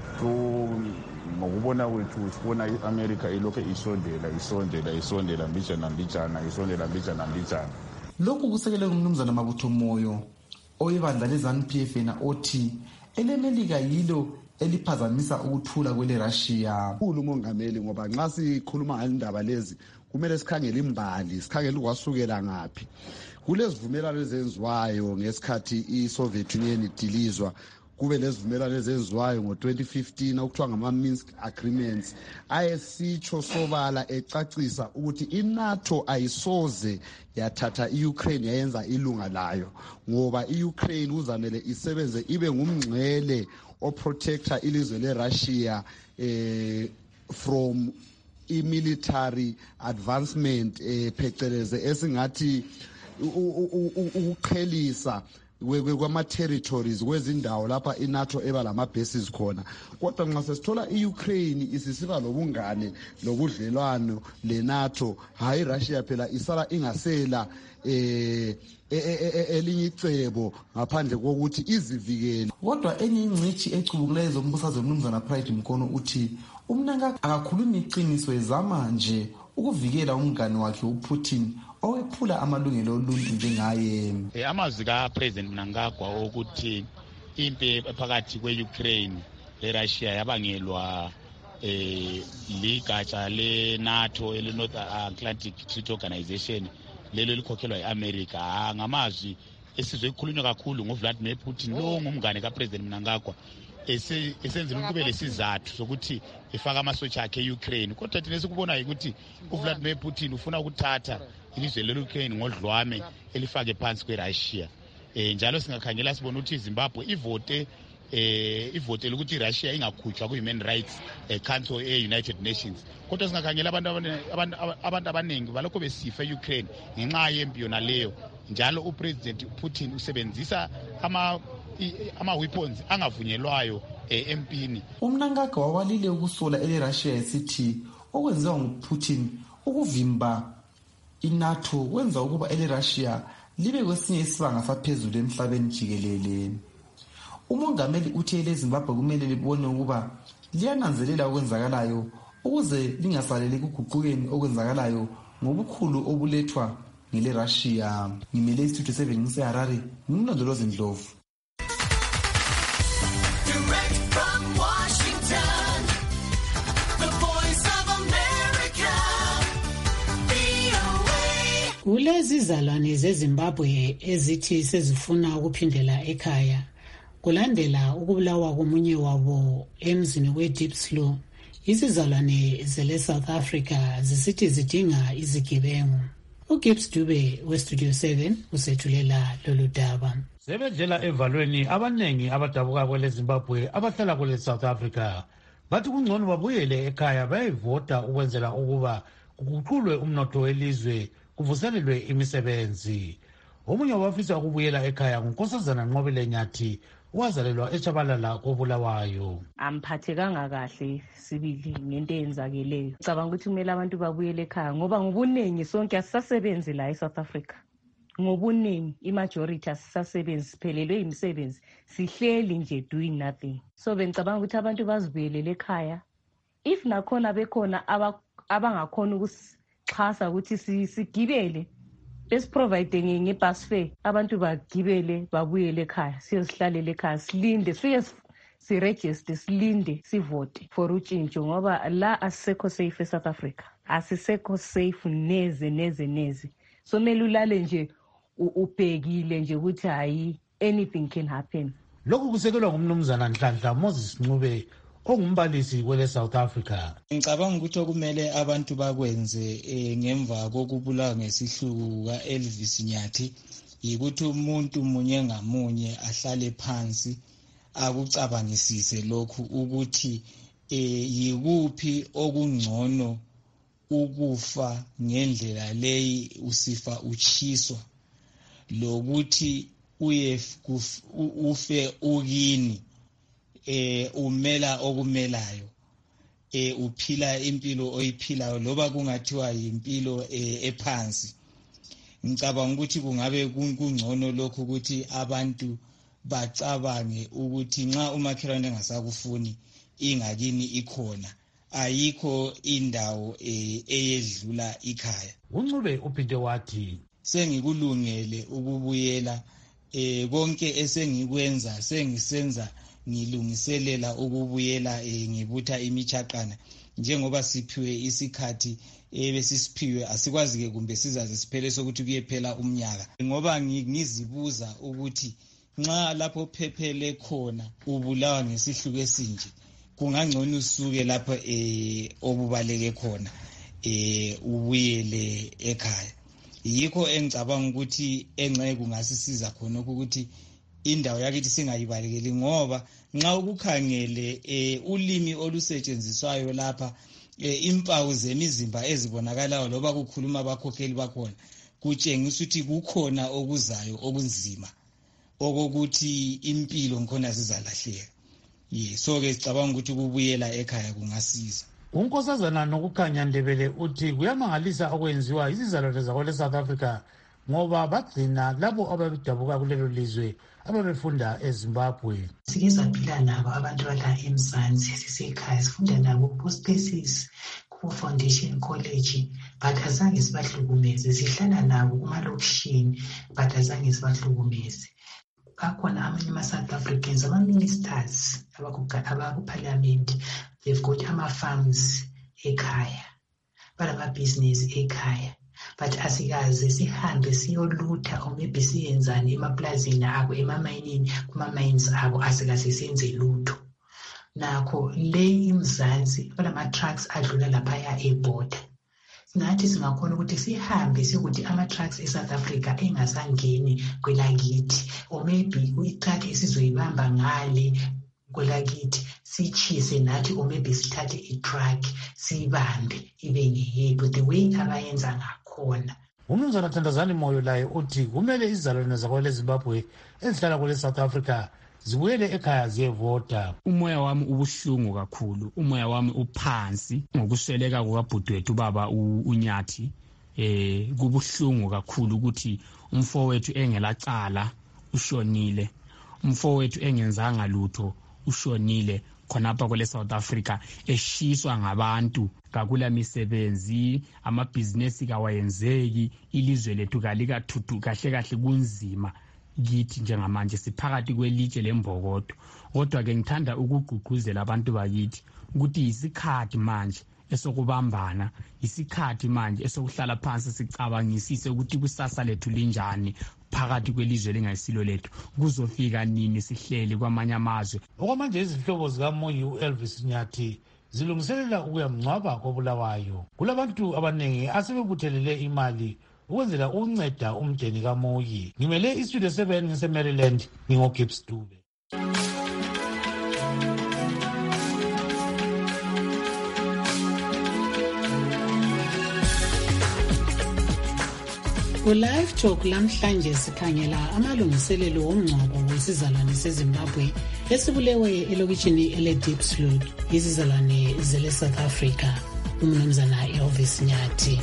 Ngokubona kwethu sibona i-America ilokho isondela isondela isondela mbijana mbijana isondela mbijana mbijana. Lokhu kusekelwe ngumnumzana Mabutho Moyo oyebandla leZANU P F na othi elemelika yilo eliphazamisa ukuthula kwele-Russia. Kulo mongameli ngoba nxa sikhuluma ngalindaba lezi kumele sikhangele imbali sikhangele ukwasukela ngaphi. Kulezivumelwano ezenziwayo ngesikhathi i-Soviet Union idilizwa kube lezivumelwano ezenziwayo ngo twenty fifteen okuthiwa ngama-Minsk agreements ayesitsho sobala ecacisa ukuthi iNATO ayisoze yathatha i-Ukraine yayenza ilunga layo ngoba i-Ukraine kuzamele isebenze ibe ngumngcele oprotector ilizwe le-Russia eh, from i-military advancement eh, pheceleze esingathi ukuqhelisa kwama-territories kwezindawo lapha iNATO eba lama-bases khona. Kodwa nxa sesithola i-Ukraine isisiba lobungane lobudlelwano le-NATO, hayi Russia phela isala ingasela eh elinye icebo ngaphandle kokuthi izivikele. Kodwa enye ingcithi ecubukileyo zombusazwe umnumzana Pride Mkono uthi umnangagwa akakhulumi iqiniso ezama nje ukuvikela umngane wakhe uPutin owephula amalungelo oluntu njengaye. Eh amazwi kaPresident Mnangagwa ukuthi impi phakathi kweUkraine leRussia yabangelwa eh ligatsha leNATO ele-North Atlantic Treaty Organization lelo likhokhelwa eAmerica. Ngamazwi esizwe ikhulunywa kakhulu ngoVladimir Putin lo ngumngane kaPresident Mnangagwa esenzela ukube lesizathu sokuthi efaka amasotsha akhe eUkraine. Kodwa thina sikubona ukuthi uVladimir Putin ufuna ukuthatha ilizwe le-Ukraine ngodlwame elifake phansi kweRussia. Eh njalo singakhangela sibona ukuthi iZimbabwe ivote eh ivote ukuthi iRussia ingakhutshwa ku-Human Rights eh, Council e-United Nations. Kodwa singakhangela abantu abantu abantu abaningi balokho besifa eUkraine ngenxa yempi yona leyo. Njalo uPresident Putin usebenzisa ama ama weapons angavunyelwayo eh, empini. Umnangagwa wawalile ukusola ele-Russia esithi okwenziwa nguPutin ukuvimba iNATO kwenza ukuba ele-Russia libe kwesinye isibanga saphezulu emhlabeni jikelele. Umongameli uthi eleZimbabwe kumele libone ukuba liyananzelela okwenzakalayo ukuze lingasaleli kuguqukeni okwenzakalayo ngobukhulu obulethwa ngele-Russia. Ngimele istudio seven ngiseHarare, ngimlondolozi Ndlovu. Kulezi zalwane zeZimbabwe ezithi sezifuna ukuphindela ekhaya kulandela ukubulawa komunye wabo emzini weDiepslow. Izizalwane zele South Africa zisithi zidinga izigebengu. uGibbs Dube weStudio seven usethulela lolu daba. Sebedlela evalweni abanengi abadabuka kwele Zimbabwe abahlala kwele South Africa bathi kungcono babuyele ekhaya bayivota ukwenzela ukuba kuguqulwe umnotho welizwe kuvuselelwe imisebenzi. Omunye wabafisa ukubuyela ekhaya nguNkosazana Nqobile Nyathi wazalelwa eChabalala koBulawayo. Amphathekanga kahle sibili ngento eyenzakeleyo. Ngicabanga ukuthi kumele abantu babuyele ekhaya ngoba ngobuningi sonke asisasebenzi la eSouth Africa. Ngobuningi imajority asisasebenzi siphelelwe imisebenzi sihleli nje doing nothing. So bengicabanga ukuthi abantu bazibuyelele ekhaya. If nakhona bekhona abangakhona ukusixhasa ukuthi sigibele besiprovide ngebus fare abantu bagibele babuyele ekhaya siyozihlalela ekhaya silinde siye siregister silinde sivote for utshintsho ngoba la asisekho safe eSouth Africa asisekho safe neze neze neze. So mele ulale nje ubhekile nje ukuthi hayi anything can happen. Lokhu kusekelwa ngumnumzana Nhlanhla Moses Ncube ongumbalisi kwele South Africa. Ngicabanga ukuthi okumele abantu bakwenze eh, ngemva kokubulawa ngesihluku ka Elvis Nyathi yikuthi umuntu munye ngamunye ahlale phansi akucabangisise lokhu ukuthi eh, yikuphi okungcono ukufa ngendlela leyi usifa uchiswa lokuthi uye ufe ukini eh umela okumelayo eh uphila impilo oyiphilayo loba kungathiwa impilo eh, ephansi. Ngicabanga ukuthi kungabe kungcono lokho ukuthi abantu bacabange ukuthi nxa umakhelwane engasakufuni ingakini ikhona ayikho indawo eh, eyedlula ikhaya. uNcube uphinde wathi sengikulungele ukubuyela eh konke esengikwenza sengisenza ngilungiselela ukubuyela eh, ngibutha imichaqana njengoba siphiwe isikhathi ebesisiphiwe asikwazi ke kumbe sizaze siphele sokuthi kuyephela umnyaka ngoba ngizibuza ukuthi nxa lapho phephele khona ubulawa ngesihluku esinje kungangcono usuke lapho eh obubaleke khona eh ubuyele ekhaya. Yikho engicabanga ukuthi engceke kungasisiza khona ukuthi indawo yakithi singayibalekeli ngoba nxa ukukhangele eh ulimi olusetshenziswayo lapha eh, impawu zemizimba ezibonakalayo loba kukhuluma abakhokheli bakhona kutshengisa ukuthi kukhona okuzayo okunzima okokuthi impilo ngikhona sizalahleka. Ye so ke sicabanga ukuthi kubuyela ekhaya kungasiza. uNkosazana Nokukhanya Ndebele uthi kuyamangalisa okwenziwa izizalwane zakwele South Africa ngoba bagcina labo ababedabuka kulelo lizwe ababefunda eZimbabwe. Sike saphila nabo abantu bala eMzansi sisekhaya sifunda nabo ku-Spaces ku-Foundation College but azange sibahlukumeze sihlala nabo kumalokishini but azange sibahlukumeze. Bakhona amanye ama-South Africans ama-ministers abakuparliament they've got ama-farms ekhaya banamabhizinisi ekhaya but asikaze sihambe siyolutha or maybe siyenzani emaplazini abo emamayinini kuma-mines abo asikaze senze lutho. Nakho le iMzansi banama-trucks adlula laphaya eborder singathi singakhona ukuthi sihambe sikuthi ama-trucks eSouth Africa engasangeni kwelakithi or maybe i-truck esizoyibamba ngale kwelakithi sichise nathi or maybe sithathe i-truck siyibambe ibe ngeyethu the way abayenza ngakhona. uMnumzana Thandazani Moyo laye uthi kumele izizalwane zakwele Zimbabwe ezihlala kwele South Africa zibuyele ekhaya ziyevota. Umoya wami ubuhlungu kakhulu, umoya wami uphansi ngokusweleka kukabhudwethu baba uNyathi. Eh kubuhlungu kakhulu ukuthi umfowethu engelacala ushonile, umfowethu engenzanga lutho ushonile khonapha kwele South Africa eshiswa ngabantu kakula misebenzi amabhizinesi kawayenzeki ilizwe lethu kalikathuthu kahle kahle kunzima kithi njengamanje siphakathi kwelitshe lembokodo. Kodwa ke ngithanda ukugqugquzela abantu bakithi ukuthi isikhathi manje esokubambana, isikhathi manje esokuhlala phansi sicabangisise ukuthi kusasa lethu linjani phakathi kwelizwe lengayisilo lethu kuzofika nini sihleli kwamanye amazwe. Okwamanje izihlobo zikaMoyi uElvis Nyathi zilungiselela ukuyamngcwaba kobulawayo. Kulabantu abaningi asebebuthelele imali ukwenzela ukunceda umndeni kaMoyi. Ngimele istudio seven ngise-Maryland ngingoGibbs Dube. Ku-Live Talk lamhlanje sikhangela amalungiselelo omngcwabo wesizalwane seZimbabwe esibulewe elokishini ele-Diepsloot izizalwane zele South Africa uMnumzana Elvis Nyathi.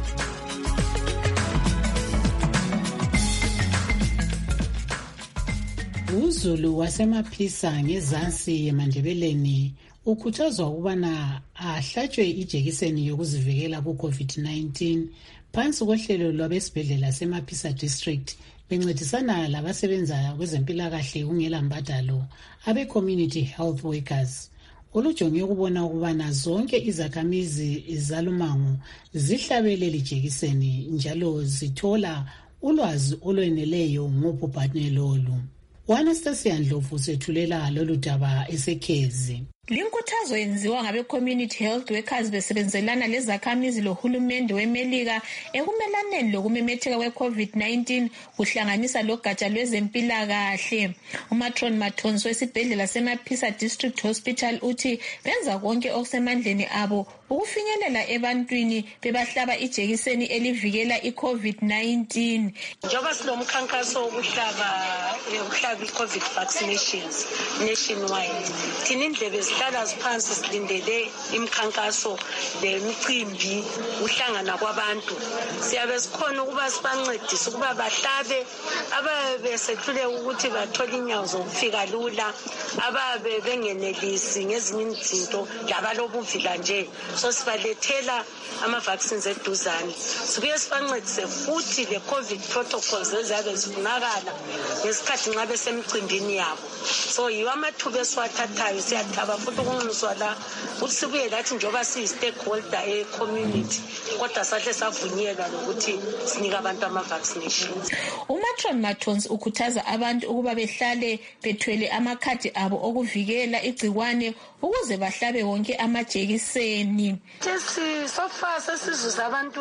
uZulu wasemaphisa ngezansi eMandebeleni ukhuthazwa ukubana ahlatshwe ijekiseni yokuzivikela ku-COVID nineteen phansi kohlelo lwabesibhedlela semaphisa district bencedisana labasebenza kwezempilakahle kungela mbadalo abe-community health workers olujonge ukubona ukubana zonke izakhamizi zalumango zihlabele lijekiseni njalo zithola ulwazi olweneleyo ngobhubhane lolu. U-Anastasia Ndlovu sethulela lolu daba esekhezi. Linkuthazo yenziwa ngabe community health workers besebenzelana lezakhamizi lohulumende weMelika ekumelaneni lokumemetheka kwe-COVID nineteen kuhlanganisa logatsha lwezempilakahle. uMatron Matonsi wesibhedlela seMaphisa District Hospital uthi benza konke okusemandleni abo ukufinyelela ebantwini bebahlaba ijekiseni elivikela i-COVID nineteen. Njoba silomkhankaso wokuhlaba ukuhlaba i-COVID vaccinations nationwide. Thina indlebe zihlala ziphansi silindele imikhankaso lemicimbi uhlangana kwabantu. Siyabe sikhona ukuba sibancedise ukuba bahlabe ababe besehlule ukuthi bathole inyawo zokufika lula, ababe bengenelisi ngezinye izinto labalobuvila nje. So sibalethela ama-vaccines eduzane. Sibuye sibancedise futhi le-COVID protocols ezabe zifunakala ngesikhathi nxa besemcimbini yabo. So yiwo amathuba esiwathathayo, siyathaba futhi ukunxuswa la ukuthi sibuye lathi njengoba siyi-stakeholder e-community kodwa sahle savunyelwa lokuthi sinike abantu ama-vaccinations. uMatron Matonsi ukhuthaza abantu ukuba behlale bethwele amakhadi abo okuvikela igcikwane ukuze bahlabe wonke amajekiseni. So far sesizuza abantu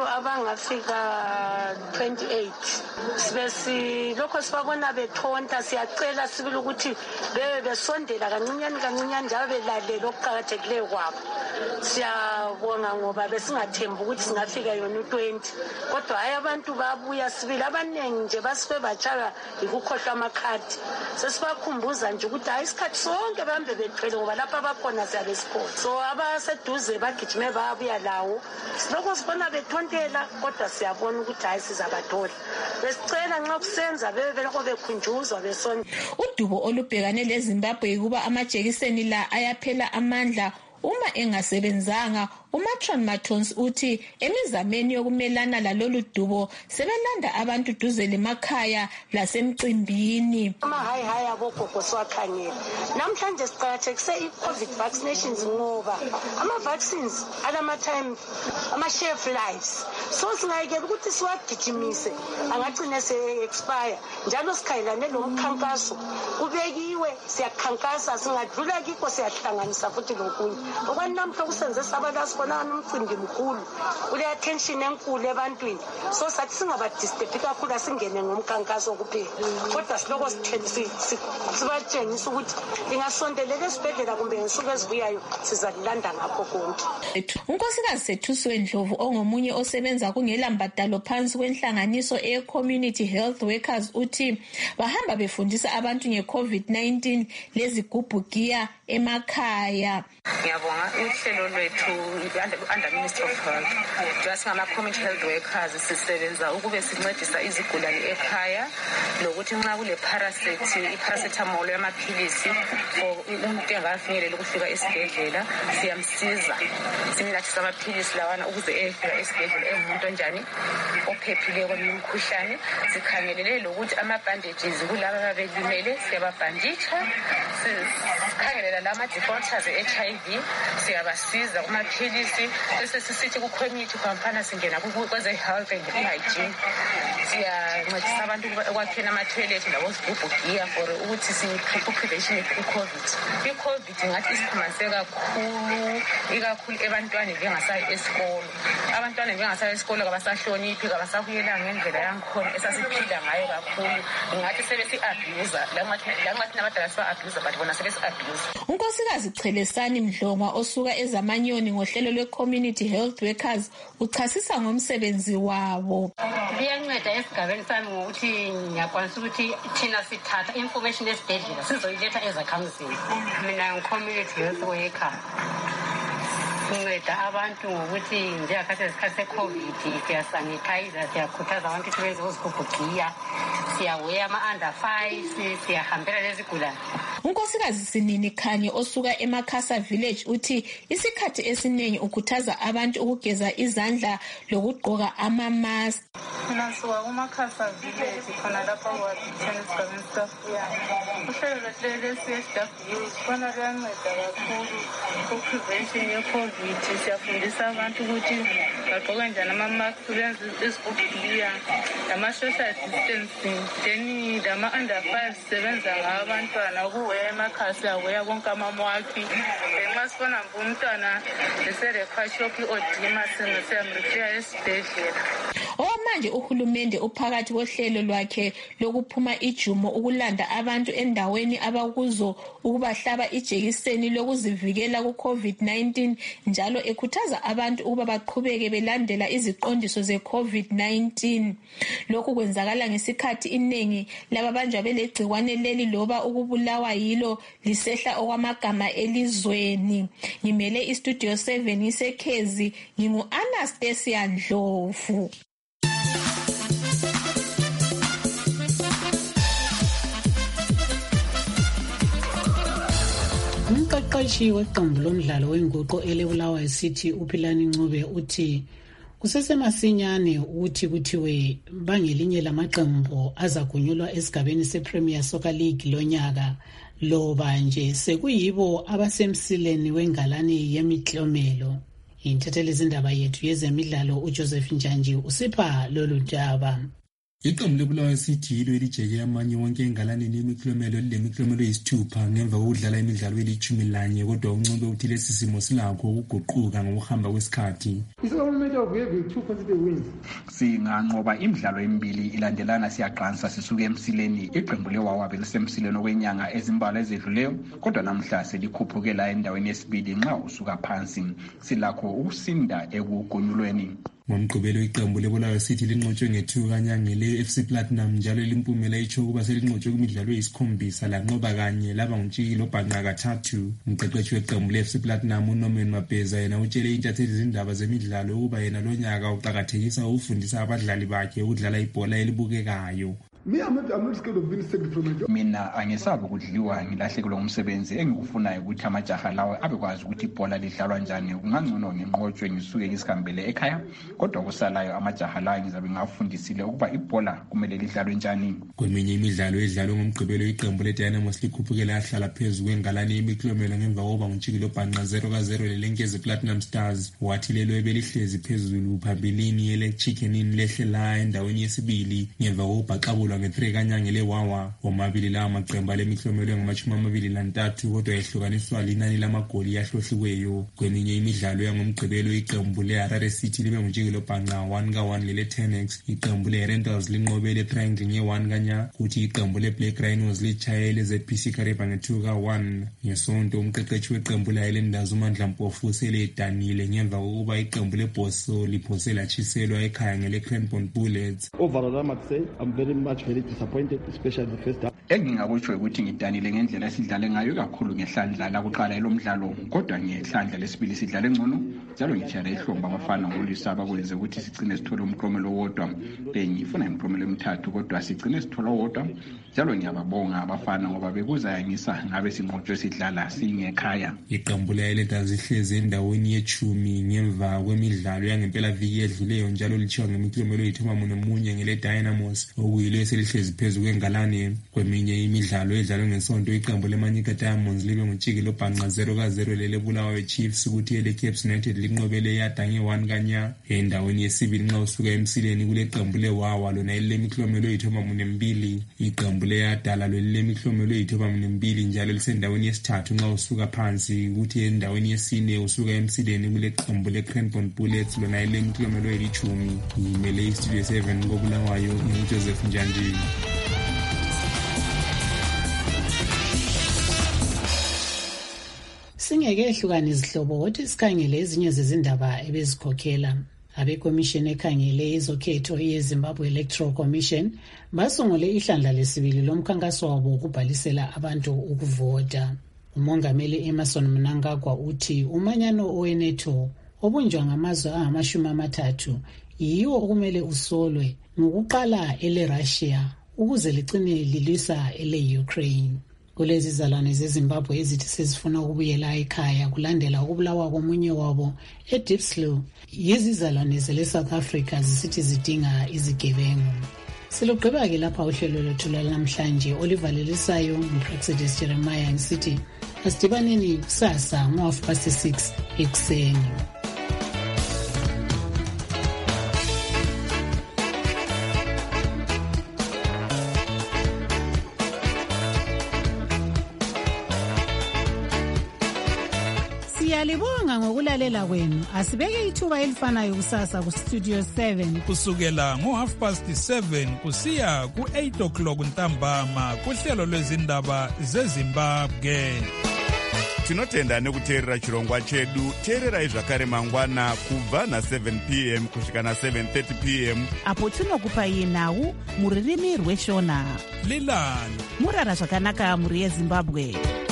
abangafika twenty-eight. Sibe silokho sibabona bethonta, siyacela sibili ukuthi bebe besondela kancinyane kancinyane njalo belalela okuqakathekileyo kwabo. Siyabonga ngoba besingathembi ukuthi singafika yona u-twenty. Kodwa hayi abantu babuya sibili, abaningi nje basibe batshaka yikukhohlwa amakhadi. Sesibakhumbuza nje ukuthi hayi isikhathi sonke bahambe bethwele ngoba lapha bakhona siyabe sikhona. So abaseduze bagijime babuya lawo. Silokho sibona bethontela kodwa siyabona ukuthi hayi sizabathola. Besicela nxa kusenza bebe belokho bekhunjuzwa besonke. Udubo olubhekane leZimbabwe kuba amajekiseni la ayaphela amandla uma engasebenzanga. uMatron Matonsi uthi emizameni yokumelana lalolu dubo sebelanda abantu duze lemakhaya lasemcimbini. Ama-hayi hayi abogogo siwakhangela. Namhlanje siqakathekise i-COVID vaccinations ngoba ama-vaccines alama-time, ama-shelf lives. So singayekela ukuthi siwagijimise angagcine se-expire. Njalo sikhayelane lo mkhankaso kubekiwe, siyakhankasa, singadlula kikho siyahlanganisa futhi lokunye. Okwanamhla kusenze sabalasi khona umcimbi mkhulu ule attention enkulu ebantwini. So sathi singabadisturbi kakhulu asingene ngomkhankaso kuphela. Kodwa siloko sibatshengisa ukuthi ingasondelela esibhedlela kumbe ngesuku ezibuyayo sizalilanda ngakho konke. uNkosikazi Sethusiwe Ndlovu ongomunye osebenza kungela mbadalo phansi kwenhlanganiso e-Community Health Workers uthi bahamba befundisa abantu nge-COVID nineteen lezigubhu giya emakhaya. Ngiyabonga uhlelo lwethu under Ministry of Health. Njengasingama community health workers sisebenza ukube sincedisa izigulane ekhaya lokuthi nxa kule parasite iparacetamol yamaphilisi for umuntu engafinyeleli ukufika esibhedlela siyamsiza simnathisa amaphilisi lawana ukuze efika esibhedlela engumuntu onjani ophephile kwemikhuhlane. Sikhangelele lokuthi ama-bandages kulaba ababelimele siyababhanditsha, sikhangelela lama defaulters e-H I V siyabasiza kumaphilisi, bese sisithi ku-community campaign singena kweze health and hygiene. Siyancedisa abantu ekwakheni ama-toilet labozigubhu giya for ukuthi si-prevention i-COVID. I-COVID ngathi isikhumanise kakhulu, ikakhulu ebantwaneni bengasayi esikolo. Abantwana bengasayi esikolo kabasahloniphi, kabasabuyela ngendlela yankhona esasiphila ngayo kakhulu. Ngathi sebesi-abuser, langathi nabadala siba-abuser but bona sebesi-abuser. uNkosikazi Chelesani Mdlongwa osuka eZamanyoni ngohlelo lwe-Community Health Workers uchasisa ngomsebenzi wabo. Liyanceda esigabeni sami ngokuthi ngiyakwanisa ukuthi thina sithatha information esibhedlela sizoyiletha ezakhamizini. Mina ngi-community health worker. Sinceda abantu ngokuthi njengakhathi esikhathi se-COVID siyasanitizer, siyakhuthaza abantu ukuthi benze uzigubhu giya, siyaweya ama-under five, siyahambela lezigulane. uNkosikazi Sinini Khanye osuka eMakhasa Village uthi isikhathi esiningi ukhuthaza abantu ukugeza izandla lokugqoka ama-mask. Mina suka kuMakhasa Village khona lapha kwathina esigabeni safuya. Uhlelo lwethu le-C S W khona luyanceda kakhulu ku-prevention ye-COVID. Siyafundisa abantu ukuthi bagqoke njani ama-mask, benze izigubhu giya, nama-social distancing, then lama-under five sisebenza ngabantwana ukuwe siyaweya emakhaya siyaweya konke amamwakhi nxa sibona mbe umntwana eserekhashokhi odima siyamrifika esibhedlela. Okwamanje uhulumende uphakathi kohlelo lwakhe lokuphuma ijumo ukulanda abantu endaweni abakuzo ukubahlaba ijekiseni lokuzivikela ku-covid nineteen njalo ekhuthaza abantu ukuba baqhubeke belandela iziqondiso ze-covid nineteen. Lokhu kwenzakala ngesikhathi iningi lababanjwa belegcikwane leli loba ukubulawa yilo lisehla okwamagama elizweni. Ngimele istudio seven isekhezi, ngingu-Anastasia Ndlovu. Umqeqeshi weqembu lomdlalo wenguqu elebulawayo City uPhilani Ncube uthi kusesemasinyane ukuthi kuthiwe bangelinye lamaqembu azagunyulwa esigabeni sePremier Soccer League lonyaka loba nje sekuyibo abasemsileni wengalane yemiklomelo. Intatheli izindaba yethu yezemidlalo uJoseph Njanji usipha lolu daba. Iqembu lebulawayo City yilo elijeke amanye wonke engalaneni yemiklomelo lilemiklomelo eyisithupha ngemva kokudlala imidlalo elithumi lanye, kodwa uNcube uthi lesi simo silakho ukuguquka ngokuhamba kwesikhathi. Singanqoba imidlalo emibili ilandelana siyaqansa sisuke emsileni. Iqembu lewawa belisemsileni okwenyanga ezimbalwa ezedluleyo, kodwa namhla selikhuphukela endaweni yesibili nxa usuka phansi. Silakho ukusinda ekugunyulweni. Ngomgqibelo iqembu lebulawayo City linqotshwe ngethuka kanyanga le-F C Platinum njalo limpumela itsho ukuba selinqotshwe kumidlalo eyisikhombisa lanqoba kanye laba nguntshikilo obhanqa kathathu. Umqeqeshi weqembu le-F C Platinum uNorman Mabheza yena utshele intatheli izindaba zemidlalo ukuba yena lonyaka uqakathekisa ukufundisa abadlali bakhe ukudlala ibhola elibukekayo. Me, I'm not, I'm not scared of being sacked from my job. Mina angisabi ukudliwa ngilahlekelwa umsebenzi. Engikufunayo ukuthi amajaha lawo abekwazi ukuthi ibhola lidlalwa njani. Kungangcono nginqotshwe ngisuke ngisihambele ekhaya, kodwa kusalayo amajaha lawo ngizabe ngafundisile ukuba ibhola kumele lidlalwe njani. Kweminye imidlalo edlalwe ngomgqibelo iqembu leDynamos likhuphukela yahlala phezu kwengalane yemiklomelo ngemva kokuba nguntshikilo obhanqa zero ka zero lelenkezi Platinum Stars. Wathi lelo ebelihlezi phezulu phabilini yele Chickenini lehlela endaweni yesibili ngemva kokubhaqabula nge-three kanyanga lewawa. Womabili lawa maqembu alemiklomelo engamashumi amabili lantathu kodwa yehlukaniswa linani lamagoli yahlohliweyo. Kweminye imidlalo yangomgqibelo iqembu le-Harare City libe nguntshikilo obhanqa one ka one lele-Tenex. Iqembu le-Rentals linqobe le-Triangle nge-one kanya, kuthi iqembu le-Black Rhinos litshaye le-Z P C Kareba nge-two ka one. Ngesonto umqeqeshi weqembu le-Highlanders uMandla Mpofu seledanile ngemva kokuba iqembu le-Bosso liphose latshiselwa ekhaya ngele-Cranbourne Bullets. Overall, I must say I'm very much very disappointed, especially the first half. Engingakutsho ukuthi ngidanile ngendlela esidlale ngayo kakhulu ngehlandla lakuqala elomdlalo, kodwa ngehlandla lesibili sidlale ngcono njalo ngijare ihlomba abafana ngolisaba kwenze ukuthi sigcine sithola umklomelo wodwa. Bengifuna imklomelo emithathu kodwa sigcine sithola wodwa. Njalo ngiyababonga abafana ngoba bekuzayangisa ngabe sinqotshwe sidlala singekhaya. Iqembu le-Highlanders lihlezi endaweni yechumi ngemva kwemidlalo yangempela viki edluleyo njalo lithiwa ngemiklomelo eyithuma munye ngele-Dynamos okuyilo eselihlezi phezu kwengalane. Kweminye imidlalo edlalwe ngesonto iqembu le-Manyika Diamonds libe nguntshikilo obhanqa zero ka zero lele-Bulawayo Chiefs, ukuthi ele-Cape United linqobele yada nge-one kanya. Endaweni yesibili nxa usuka emsileni kule qembu le-Wawa lona elilemiklomelo eyithoma mune mbili. Iqembu le-Yadala lelilemiklomelo eyithoma mune mbili njalo lisendaweni yesithathu nxa usuka phansi, ukuthi endaweni yesine usuka emsileni kule qembu le-Cranbourne Bullets lona elilemiklomelo elithumi. Ngimele istudio seven koBulawayo nginguJoseph Njanji. Singeke ehlukane izihlobo kodwa sikhangele ezinye zezindaba ebezikhokhela. Abekomishini ekhangele izokhetho yeZimbabwe Electoral Commission basungule ihlandla lesibili lomkhankaso wabo ukubhalisela abantu ukuvota. Umongameli Emmerson Mnangagwa uthi umanyano oweNATO obunjwa ngamazwe angamashumi amathathu yiwo okumele usolwe ngokuqala ele-Russia ukuze ligcine lilwisa ele-Ukraine. Kulezi zalwane zeZimbabwe ezithi sezifuna ukubuyela ekhaya kulandela ukubulawa komunye wabo eDiepslow, yizizalwane zele-South Africa zisithi zidinga izigebengu. Silugqiba-ke lapha uhlelo lwethu lwanamhlanje olivalelisayo nguPraxidis Jeremiah ngisithi asidibaneni kusasa ngo-half past six ekuseni. Siyalibonga ngokulalela kwenu. Asibeke ithuba elifanayo kusasa ku Studio seven. Kusukela ngo half past seven kusiya ku eight o'clock ntambama kuhlelo lwezindaba zeZimbabwe. Tinotenda nekuteerera chirongwa chedu. Teererai zvakare mangwana kubva na seven p m kusvika na seven thirty p m apo tinokupai nhau muririmi rweshona. Lilani murara zvakanaka muri yeZimbabwe.